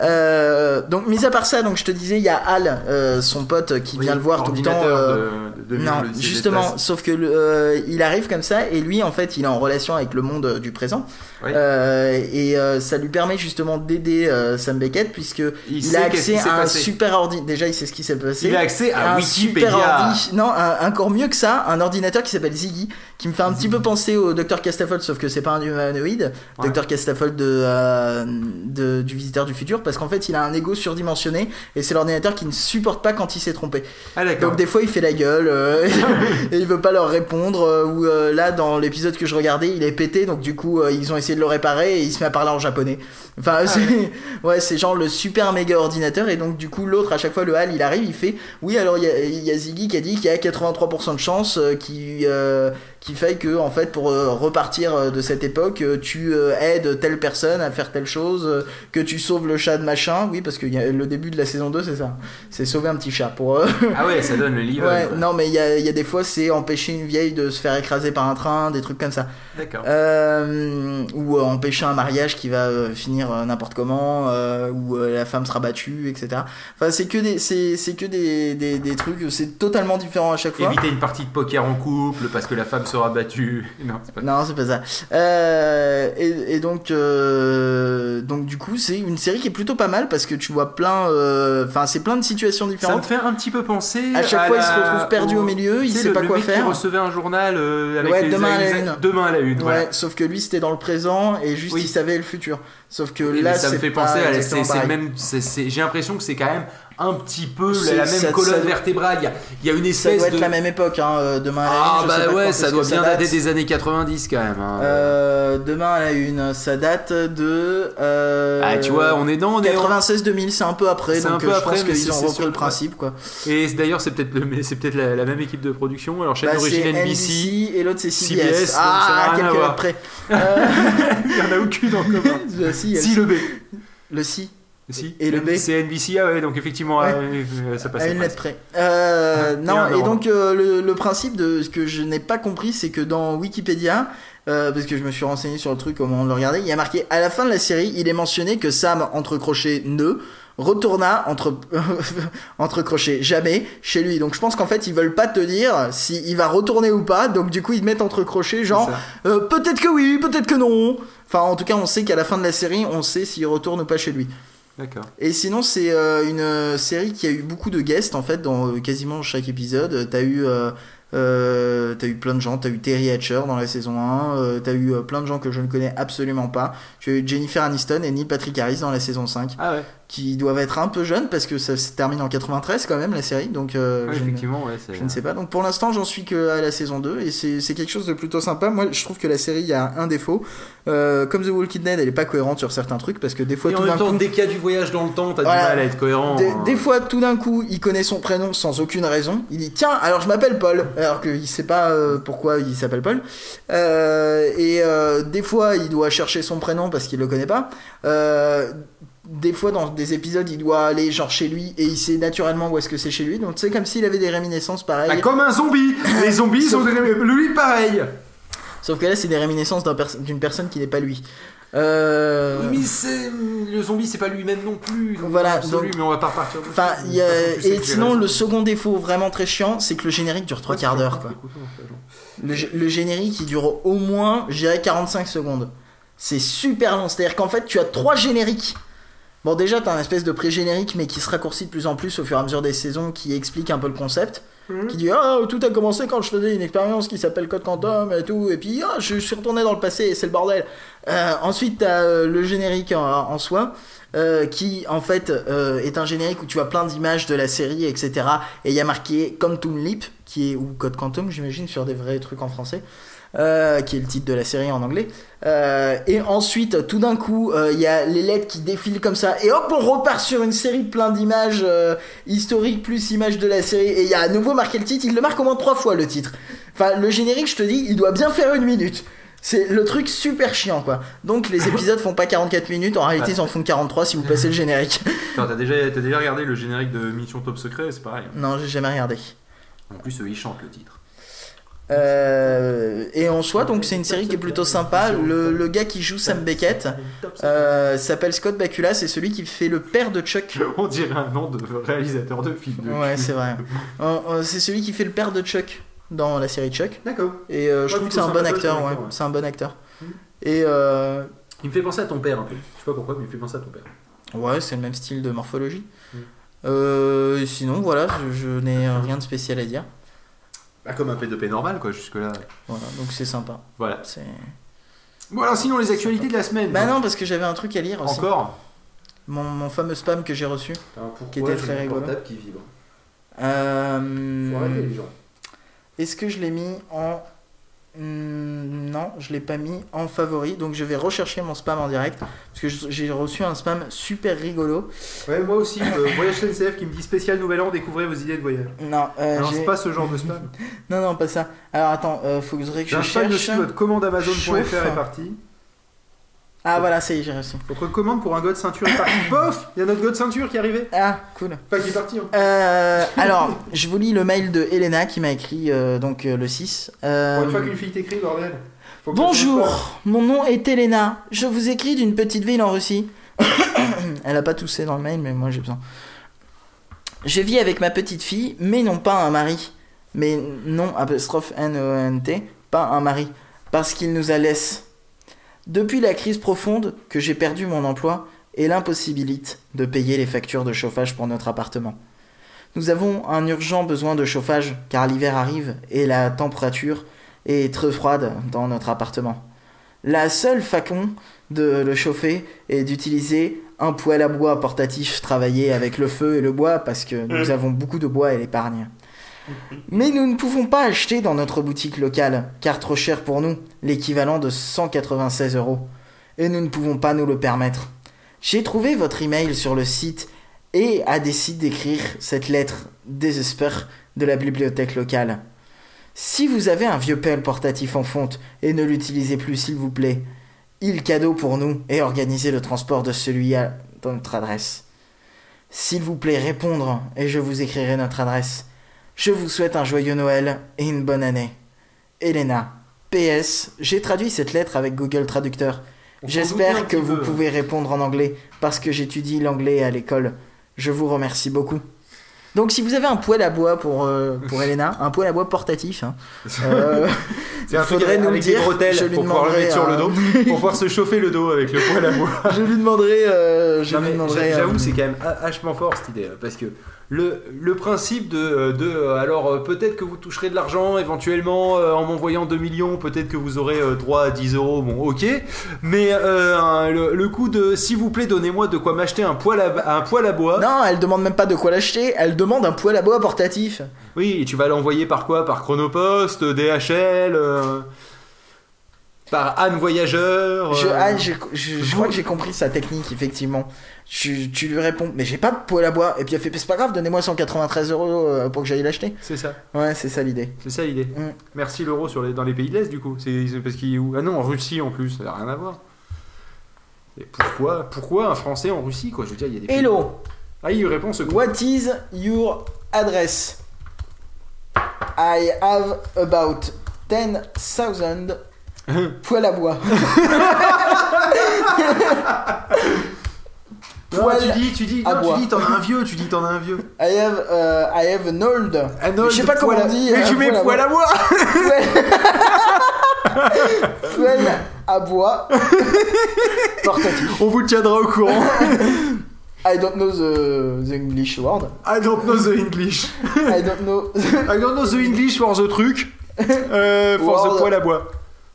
Euh, donc mis à part ça, donc je te disais il y a Al, euh, son pote qui oui, vient le voir tout le temps. Euh, de, de, de non, justement, sauf que euh, il arrive comme ça et lui en fait il est en relation avec le monde du présent oui. euh, et euh, ça lui permet justement d'aider euh, Sam Beckett puisque il, il a accès à un passé. super ordi. Déjà il sait ce qui s'est passé. Il a accès à un Wikipédia. Super ordi. Non, un, encore mieux que ça, un ordinateur qui s'appelle Ziggy qui me fait un Ziggy. petit peu penser au docteur Castafold sauf que c'est pas un humanoïde. Ouais. docteur Castafold de, euh, de du Visiteur du Futur. Parce qu'en fait il a un ego surdimensionné et c'est l'ordinateur qui ne supporte pas quand il s'est trompé. Ah, d'accord. Donc des fois il fait la gueule euh, et il veut pas leur répondre euh, ou euh, là dans l'épisode que je regardais il est pété donc du coup euh, ils ont essayé de le réparer et il se met à parler en japonais. Enfin ah, c'est... Ouais. ouais c'est genre le super méga ordinateur et donc du coup l'autre à chaque fois le Hal il arrive il fait oui alors il y, y a Ziggy qui a dit qu'il y a quatre-vingt-trois pour cent de chance euh, qui euh, qui fait que en fait pour euh, repartir de cette époque euh, tu euh, aides telle personne à faire telle chose euh, que tu sauves le chat de machin oui parce que y a, le début de la saison deux c'est ça c'est sauver un petit chat pour euh... ah ouais ça donne le livre ouais, quoi. Non mais il y a, y a des fois c'est empêcher une vieille de se faire écraser par un train des trucs comme ça d'accord euh, ou euh, empêcher un mariage qui va euh, finir euh, n'importe comment euh, ou euh, la femme sera battue etc enfin c'est que des c'est, c'est que des, des, des trucs c'est totalement différent à chaque fois. Éviter une partie de poker en couple parce que la femme sera battue. Non, c'est pas, non, c'est pas ça. Euh, et, et donc, euh, donc du coup, c'est une série qui est plutôt pas mal parce que tu vois plein, enfin, euh, c'est plein de situations différentes. Ça me fait un petit peu penser. À chaque à fois, la... il se retrouve perdu au, au milieu, il sait le, pas le quoi mec faire. Qui recevait un journal euh, avec ouais, les demain à la les... une. Demain à la une. Ouais, voilà. sauf que lui, c'était dans le présent et juste oui. il savait le futur. Sauf que oui, là, ça c'est me fait pas penser à la, c'est, c'est même, c'est, c'est, j'ai l'impression que c'est quand même un petit peu c'est, la même ça, colonne ça, vertébrale. Il y a, il y a une espèce de. Ça doit être de... la même époque, hein, demain à la une. Ah bah je sais ouais, pas ça doit bien ça dater des années quatre-vingt-dix quand même. Hein. Euh, demain à la une, ça date de. Euh, ah tu vois, on est dans. quatre-vingt-seize deux mille, c'est un peu après. C'est donc un peu je après, pense mais qu'ils c'est, ont c'est repris sûr, le principe quoi. Et d'ailleurs, c'est peut-être, le, c'est peut-être la, la même équipe de production. Alors chaîne bah, d'origine N B C, N B C et l'autre c'est C B S. C B S ah, quelques heures près. Il y en a aucune en commun. si, si le B. Le si. Si. Et le B. C'est N B C, ah ouais, donc effectivement, Ouais. euh, ça passe. À une lettre près. Euh, Et non, un et euro. donc euh, le, le principe de ce que je n'ai pas compris, c'est que dans Wikipédia, euh, parce que je me suis renseigné sur le truc au moment de le regarder, il y a marqué à la fin de la série, il est mentionné que Sam, entre crochets, ne retourna entre entre crochets jamais chez lui. Donc je pense qu'en fait ils veulent pas te dire si il va retourner ou pas. Donc du coup ils te mettent entre crochets genre euh, peut-être que oui, peut-être que non. Enfin en tout cas on sait qu'à la fin de la série on sait s'il retourne ou pas chez lui. D'accord. Et sinon, c'est euh, une euh, série qui a eu beaucoup de guests en fait dans euh, quasiment chaque épisode. T'as eu, euh, euh, t'as eu plein de gens. T'as eu Terry Hatcher dans la saison un. Euh, t'as eu euh, plein de gens que je ne connais absolument pas. Tu as eu Jennifer Aniston et Neil Patrick Harris dans la saison cinq. Ah ouais. Qui doivent être un peu jeunes parce que ça se termine en quatre-vingt-treize quand même la série. Donc euh, Ouais, je, ne, effectivement, ouais. C'est... je ne sais pas. Donc pour l'instant, j'en suis que à la saison deux et c'est, c'est quelque chose de plutôt sympa. Moi, je trouve que la série, il y a un défaut. Euh, comme The Walking Dead, elle est pas cohérente sur certains trucs parce que des fois, Et tout en même d'un temps, coup. dès qu'il y a du voyage dans le temps, t'as Voilà. du mal à être cohérent. Des, hein. des fois, tout d'un coup, il connaît son prénom sans aucune raison. Il dit tiens, alors je m'appelle Paul, alors qu'il sait pas euh, pourquoi il s'appelle Paul. Euh, et euh, des fois, il doit chercher son prénom parce qu'il le connaît pas. Euh, des fois, dans des épisodes, il doit aller genre chez lui et il sait naturellement où est-ce que c'est chez lui. Donc c'est comme s'il avait des réminiscences pareilles. Ah, comme un zombie. Les zombies sont Sauf- lui pareil. Sauf que là, c'est des réminiscences d'un pers- d'une personne qui n'est pas lui. Euh... Oui, mais c'est... le zombie, c'est pas lui-même non plus. donc Voilà, absolu, donc- mais on va pas repartir. dessus. Enfin, il y a- De toute façon, tu sais et que j'ai sinon, raison. le second défaut vraiment très chiant, c'est que le générique dure trois quarts d'heure, quoi. Le, gé- le générique il dure au moins, je dirais, quarante-cinq secondes. C'est super long, c'est-à-dire qu'en fait tu as trois génériques. Bon, déjà t'as un espèce de pré-générique mais qui se raccourcit de plus en plus au fur et à mesure des saisons, qui explique un peu le concept. Qui dit ah, tout a commencé quand je faisais une expérience qui s'appelle Code Quantum et tout, et puis ah, je suis retourné dans le passé et c'est le bordel. Euh, ensuite t'as euh, le générique en, en soi. Euh, qui en fait euh, est un générique où tu as plein d'images de la série, et cetera. Et il y a marqué Quantum Leap, qui est, ou Code Quantum, j'imagine, sur des vrais trucs en français, euh, qui est le titre de la série en anglais. Euh, et ensuite, tout d'un coup, euh, il y a les lettres qui défilent comme ça, et hop, on repart sur une série plein d'images euh, historiques plus images de la série, et il y a à nouveau marqué le titre. Il le marque au moins trois fois le titre. Enfin, le générique, je te dis, il doit bien faire une minute. C'est le truc super chiant, quoi. Donc les épisodes font pas quarante-quatre minutes, en réalité ils en font quarante-trois si vous passez le générique. Attends, t'as déjà, t'as déjà regardé le générique de Mission Top Secret, c'est pareil. Non, j'ai jamais regardé. En plus, eux, ils chantent le titre. Euh, et en soi, donc c'est une série qui est plutôt sympa. Le, le gars qui joue Sam Beckett euh, s'appelle Scott Bakula, c'est celui qui fait le père de Chuck. On dirait un nom de réalisateur de film. de Ouais, cul. c'est vrai. Euh, euh, c'est celui qui fait le père de Chuck dans la série Chuck. D'accord. Et euh, je Ouais, trouve que plutôt c'est un bon sympa, acteur, ce ouais. acteur, ouais. C'est un bon acteur. Mm. Et euh, Il me fait penser à ton père un peu. Je sais pas pourquoi, mais il me fait penser à ton père. ouais, c'est le même style de morphologie. Mm. Euh, sinon, voilà, je, je n'ai rien de spécial à dire. Bah, comme un P deux P normal, quoi, jusque-là. Voilà, donc c'est sympa. Voilà. C'est... Bon, alors sinon, les actualités de la semaine. Bah non, parce que j'avais un truc à lire aussi. Encore Mon, mon fameux spam que j'ai reçu. Qui était très rigolo. qui vibre. Euh, Faut arrêter les gens. Est-ce que je l'ai mis en... Hmm, non, je l'ai pas mis en favori. Donc je vais rechercher mon spam en direct. Parce que je- j'ai reçu un spam super rigolo. Ouais, moi aussi, euh, Voyage N C F qui me dit spécial Nouvel An, découvrez vos idées de voyage. Non, euh, Alors, j'ai- c'est pas ce genre de spam. non, non, pas ça. Alors attends, euh, faut que je, que J'ai je un spam cherche. dessus, votre commande Amazon point F R Chauffe. est partie. Ah voilà, ça y est, j'ai reçu. Votre commande pour un god ceinture est partie. Bof, il y a notre god ceinture qui est arrivé. Ah, cool. Enfin, qui est parti. Hein. Euh, alors, je vous lis le mail de Elena qui m'a écrit euh, donc euh, le six. Euh, Pour une fois qu'une fille t'écrit, bordel. Faut que ça change Bonjour, mon nom est Elena. Je vous écris d'une petite ville en Russie. Elle a pas toussé dans le mail, mais moi j'ai besoin. Je vis avec ma petite fille, mais non pas un mari. Mais non, apostrophe N O N T, pas un mari. Parce qu'il nous a laissé. Depuis la crise profonde que j'ai perdu mon emploi et l'impossibilité de payer les factures de chauffage pour notre appartement. Nous avons un urgent besoin de chauffage car l'hiver arrive et la température est très froide dans notre appartement. La seule façon de le chauffer est d'utiliser un poêle à bois portatif travaillé avec le feu et le bois parce que nous avons beaucoup de bois et l'épargne. Mais nous ne pouvons pas acheter dans notre boutique locale, car trop cher pour nous, l'équivalent de cent quatre-vingt-seize euros. Et nous ne pouvons pas nous le permettre. J'ai trouvé votre email sur le site et a décidé d'écrire cette lettre désespère de la bibliothèque locale. Si vous avez un vieux pelle portatif en fonte et ne l'utilisez plus s'il vous plaît, il cadeau pour nous et organisez le transport de celui-là dans notre adresse. S'il vous plaît, répondre et je vous écrirai notre adresse. Je vous souhaite un joyeux Noël et une bonne année. Elena. P S. J'ai traduit cette lettre avec Google Traducteur. On J'espère que vous peu. pouvez répondre en anglais parce que j'étudie l'anglais à l'école. Je vous remercie beaucoup. Donc si vous avez un poêle à bois pour, euh, pour Elena, un poêle à bois portatif, hein, euh, C'est un il truc faudrait avec nous le des dire. bretelles Je lui pour pouvoir le demanderai mettre sur le un- dos, pour pouvoir se chauffer le dos avec le poêle à bois. je lui demanderai... euh, je Non, lui mais demanderai j'a- euh, J'avoue, c'est quand même vachement fort cette idée, parce que le, le principe de, de euh, alors euh, peut-être que vous toucherez de l'argent éventuellement euh, en m'envoyant deux millions, peut-être que vous aurez euh, droit à dix euros, bon ok, mais euh, le, le coup de s'il vous plaît donnez-moi de quoi m'acheter un poêle à, un poêle à bois. Non, elle demande même pas de quoi l'acheter, elle demande un poêle à bois portatif. Oui, et tu vas l'envoyer par quoi? Par Chronopost, D H L, euh, par Anne Voyageur. Je, euh, ah, je, je, je crois que j'ai compris sa technique, effectivement. Tu, tu lui réponds, mais j'ai pas de poêle à bois. Et puis elle fait, c'est pas grave, donnez-moi cent quatre-vingt-treize euros euh, pour que j'aille l'acheter. C'est ça, Ouais, c'est ça l'idée. c'est ça l'idée. Mm. Merci l'euro sur les, dans les pays de l'Est du coup. C'est c'est parce qu'il est où? Ah non, en Russie en plus, ça n'a rien à voir. Et pourquoi, pourquoi un Français en Russie quoi? Je veux dire, il y a des pays- Hello, Ah, il répond ce coup. what is your address? I have about ten thousand poêle à bois. Non, Poêle tu dis, tu dis, à non, bois. tu dis, t'en as un vieux, tu dis, t'en as un vieux. I have, euh, I have an old. Un Mais je sais pas comment poêle on à- dit. Mais euh, tu mets poêle à bois. Poêle à bois portatif. On vous tiendra au courant. I don't know the, the English word. I don't know the English. I don't know. I don't know the English for the truc. Euh, for Word. the poêle à bois.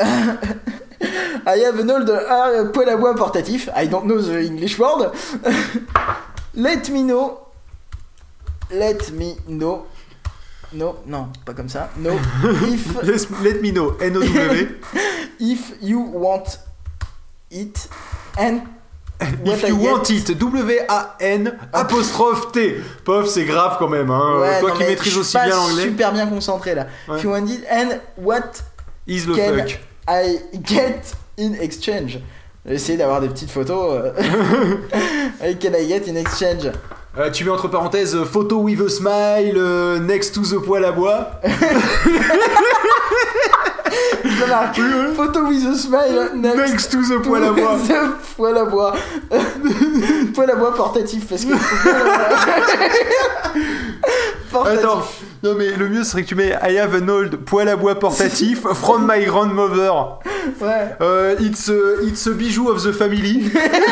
I have an old uh, poêle à bois portatif. I don't know the English word. Let me know. Let me know. No, non, pas comme ça. No. If, Let, let me know. N O W. if you want it and what If I you get- want it. W A N apostrophe T. Pof, c'est grave quand même. Hein. Ouais, Toi non, qui mais maîtrises je aussi suis pas bien l'anglais. super bien concentré là. Ouais. If you want it and what Is the can fuck. I get in exchange? J'ai essayé d'avoir des petites photos. euh. Can I get in exchange? Euh, tu mets entre parenthèses euh, photo with a smile euh, next to the poêle à bois. Je marque photo with a smile next, Next to the poêle à bois. the poêle à bois. Poêle à bois portatif parce que. Portatif. Attends, non mais le mieux serait que tu mets I have an old poêle à bois portatif from my grandmother. Ouais. Euh, it's, a, it's a bijou of the family.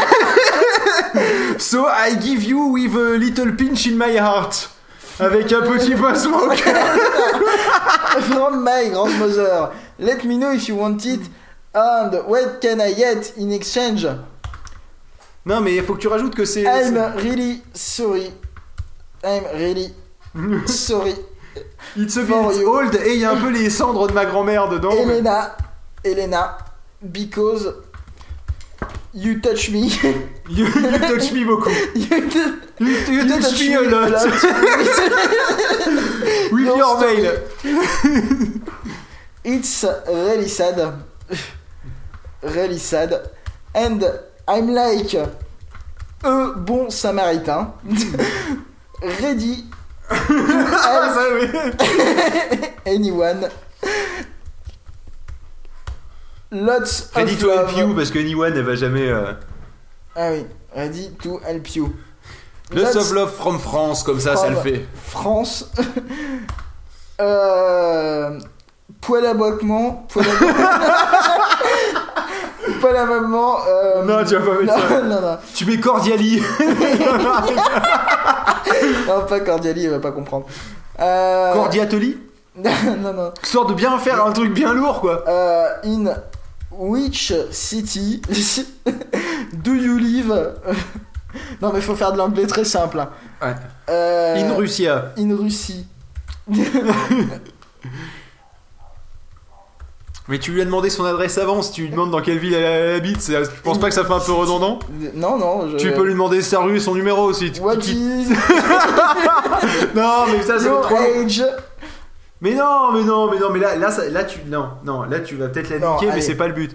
So I give you with a little pinch in my heart. Avec un petit pincement au cœur. From my grandmother. Let me know if you want it and what can I get in exchange. Non mais il faut que tu rajoutes que c'est... I'm really sorry. I'm really sorry. It's a for bit you. old et il y a un peu les cendres de ma grand-mère dedans. mais- Elena, Elena, because you touch me. You, you touch me beaucoup. you, t- You, you you touch me a lot. With No your story. mail. It's really sad. Really sad. And I'm like a bon samaritain. Ready to Ah, help ça, oui. anyone. Lots Ready of to help love. you parce que anyone elle va jamais. Euh... Ah oui, ready to help you. Lots of love from France, comme ça, ça le from fait. France. euh, poêle à boitement. Poêle à boitement. Poêle à maman. Euh, Non, tu vas pas mettre non, ça. non, non. Tu mets Cordiali. Non, pas Cordiali, il va pas comprendre. Euh... Cordiateli. non, non. Histoire de bien faire un truc bien lourd, quoi. Euh, in which city do you live? Non, mais faut faire de l'anglais très simple. hein. Ouais. Euh, In Russia. In Russie. Mais tu lui as demandé son adresse avant, si tu lui demandes dans quelle ville elle, elle habite, c'est- tu penses pas que ça fait un peu redondant? Non, non. Je... Tu peux lui demander sa rue et son numéro aussi. tu- What qui- is Non, mais ça, c'est your trop. age? Mais non, mais non, mais non, mais là, là, ça- là, tu, non, non, là, tu vas peut-être la Non, niquer, mais allez. c'est pas le but.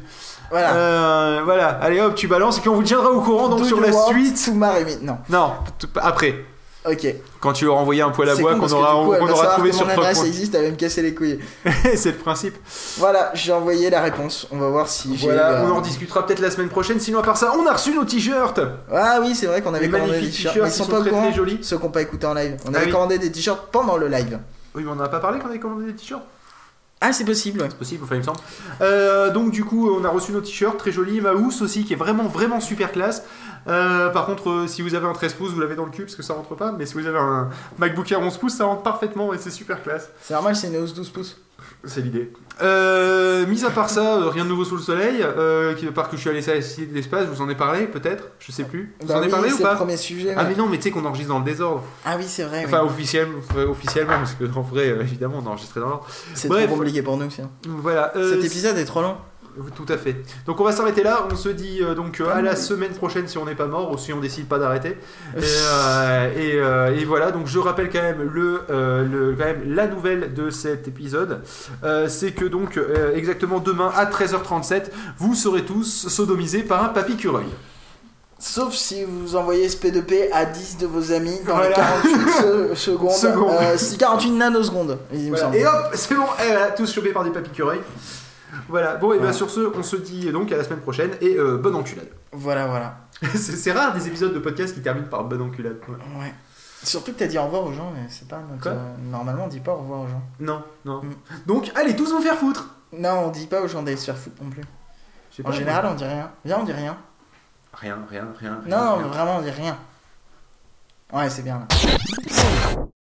Voilà. Euh, voilà, allez hop, tu balances et puis on vous tiendra au courant donc Do sur you la want suite. to marry me? Non. Non, t- après. Ok. Quand tu auras envoyé un poil à C'est bois con qu'on parce que aura, du coup, elle qu'on va aura savoir trouvé que sur mon Truc adresse point. existe, elle va me casser les couilles. C'est le principe. Voilà, j'ai envoyé la réponse. On va voir si j'ai. Voilà, euh, on en rediscutera peut-être la semaine prochaine. Sinon, à part ça, on a reçu nos t-shirts. Ah oui, c'est vrai qu'on avait Les commandé des magnifiques t-shirts. t-shirts Mais ils qui sont sont pas au très, courant. très jolis. Ceux qui n'ont pas écouté en live. On Ah avait oui. commandé des t-shirts pendant le live. Oui, mais on en a pas parlé quand on avait commandé des t-shirts. Ah, c'est possible, ouais. C'est possible, enfin il me semble. Euh, donc du coup, on a reçu nos t-shirts, très jolis. Ma housse aussi, qui est vraiment, vraiment super classe. Euh, par contre, euh, si vous avez un treize pouces, vous l'avez dans le cul parce que ça rentre pas. Mais si vous avez un MacBook Air onze pouces, ça rentre parfaitement et c'est super classe. C'est normal, c'est une hausse douze pouces. C'est l'idée. Euh, mis à part ça, euh, rien de nouveau sous le soleil. Euh, qui- à part que je suis allé à la Cité de l'Espace, je vous en ai parlé peut-être. Je sais plus. Vous Bah en ai oui, parlé ou c'est pas le premier sujet. Ah ouais. mais non, mais tu sais qu'on enregistre dans le désordre. Ah oui, c'est vrai. Enfin oui. officiel, euh, officiellement, parce que en vrai, euh, évidemment, on enregistrait dans l'ordre. C'est bref. trop compliqué pour nous, ça. Voilà. euh, Cet épisode est trop long. Tout à fait. Donc on va s'arrêter là. On se dit euh, donc euh, à la semaine prochaine si on n'est pas mort ou si on décide pas d'arrêter. Et, euh, et, euh, et voilà. Donc je rappelle quand même le, euh, le quand même la nouvelle de cet épisode, euh, c'est que donc euh, exactement demain à treize heures trente-sept, vous serez tous sodomisés par un papy-cureuil. Sauf si vous envoyez S P deux P à dix de vos amis dans Voilà. les quarante-huit se- secondes. Secondes. Euh, c'est quarante-huit nanosecondes, il me Voilà. semble. Et hop, c'est bon. Et voilà, tous chopés par des papy-cureuils. Voilà. Bon et bien Ouais. sur ce, on se dit donc à la semaine prochaine et euh, bonne enculade. Voilà, voilà. c'est, c'est rare des épisodes de podcast qui terminent par bonne enculade. Ouais. Ouais. Surtout que t'as dit au revoir aux gens, mais c'est pas notre. Quoi euh, normalement, on dit pas au revoir aux gens. Non, non. Mm. Donc allez tous vous faire foutre. Non, on dit pas aux gens d'aller se faire foutre non plus. Je sais En pas, général, on dit rien. Viens, on dit rien. Rien, rien, rien. Non, rien. vraiment, on dit rien. Ouais, c'est bien là.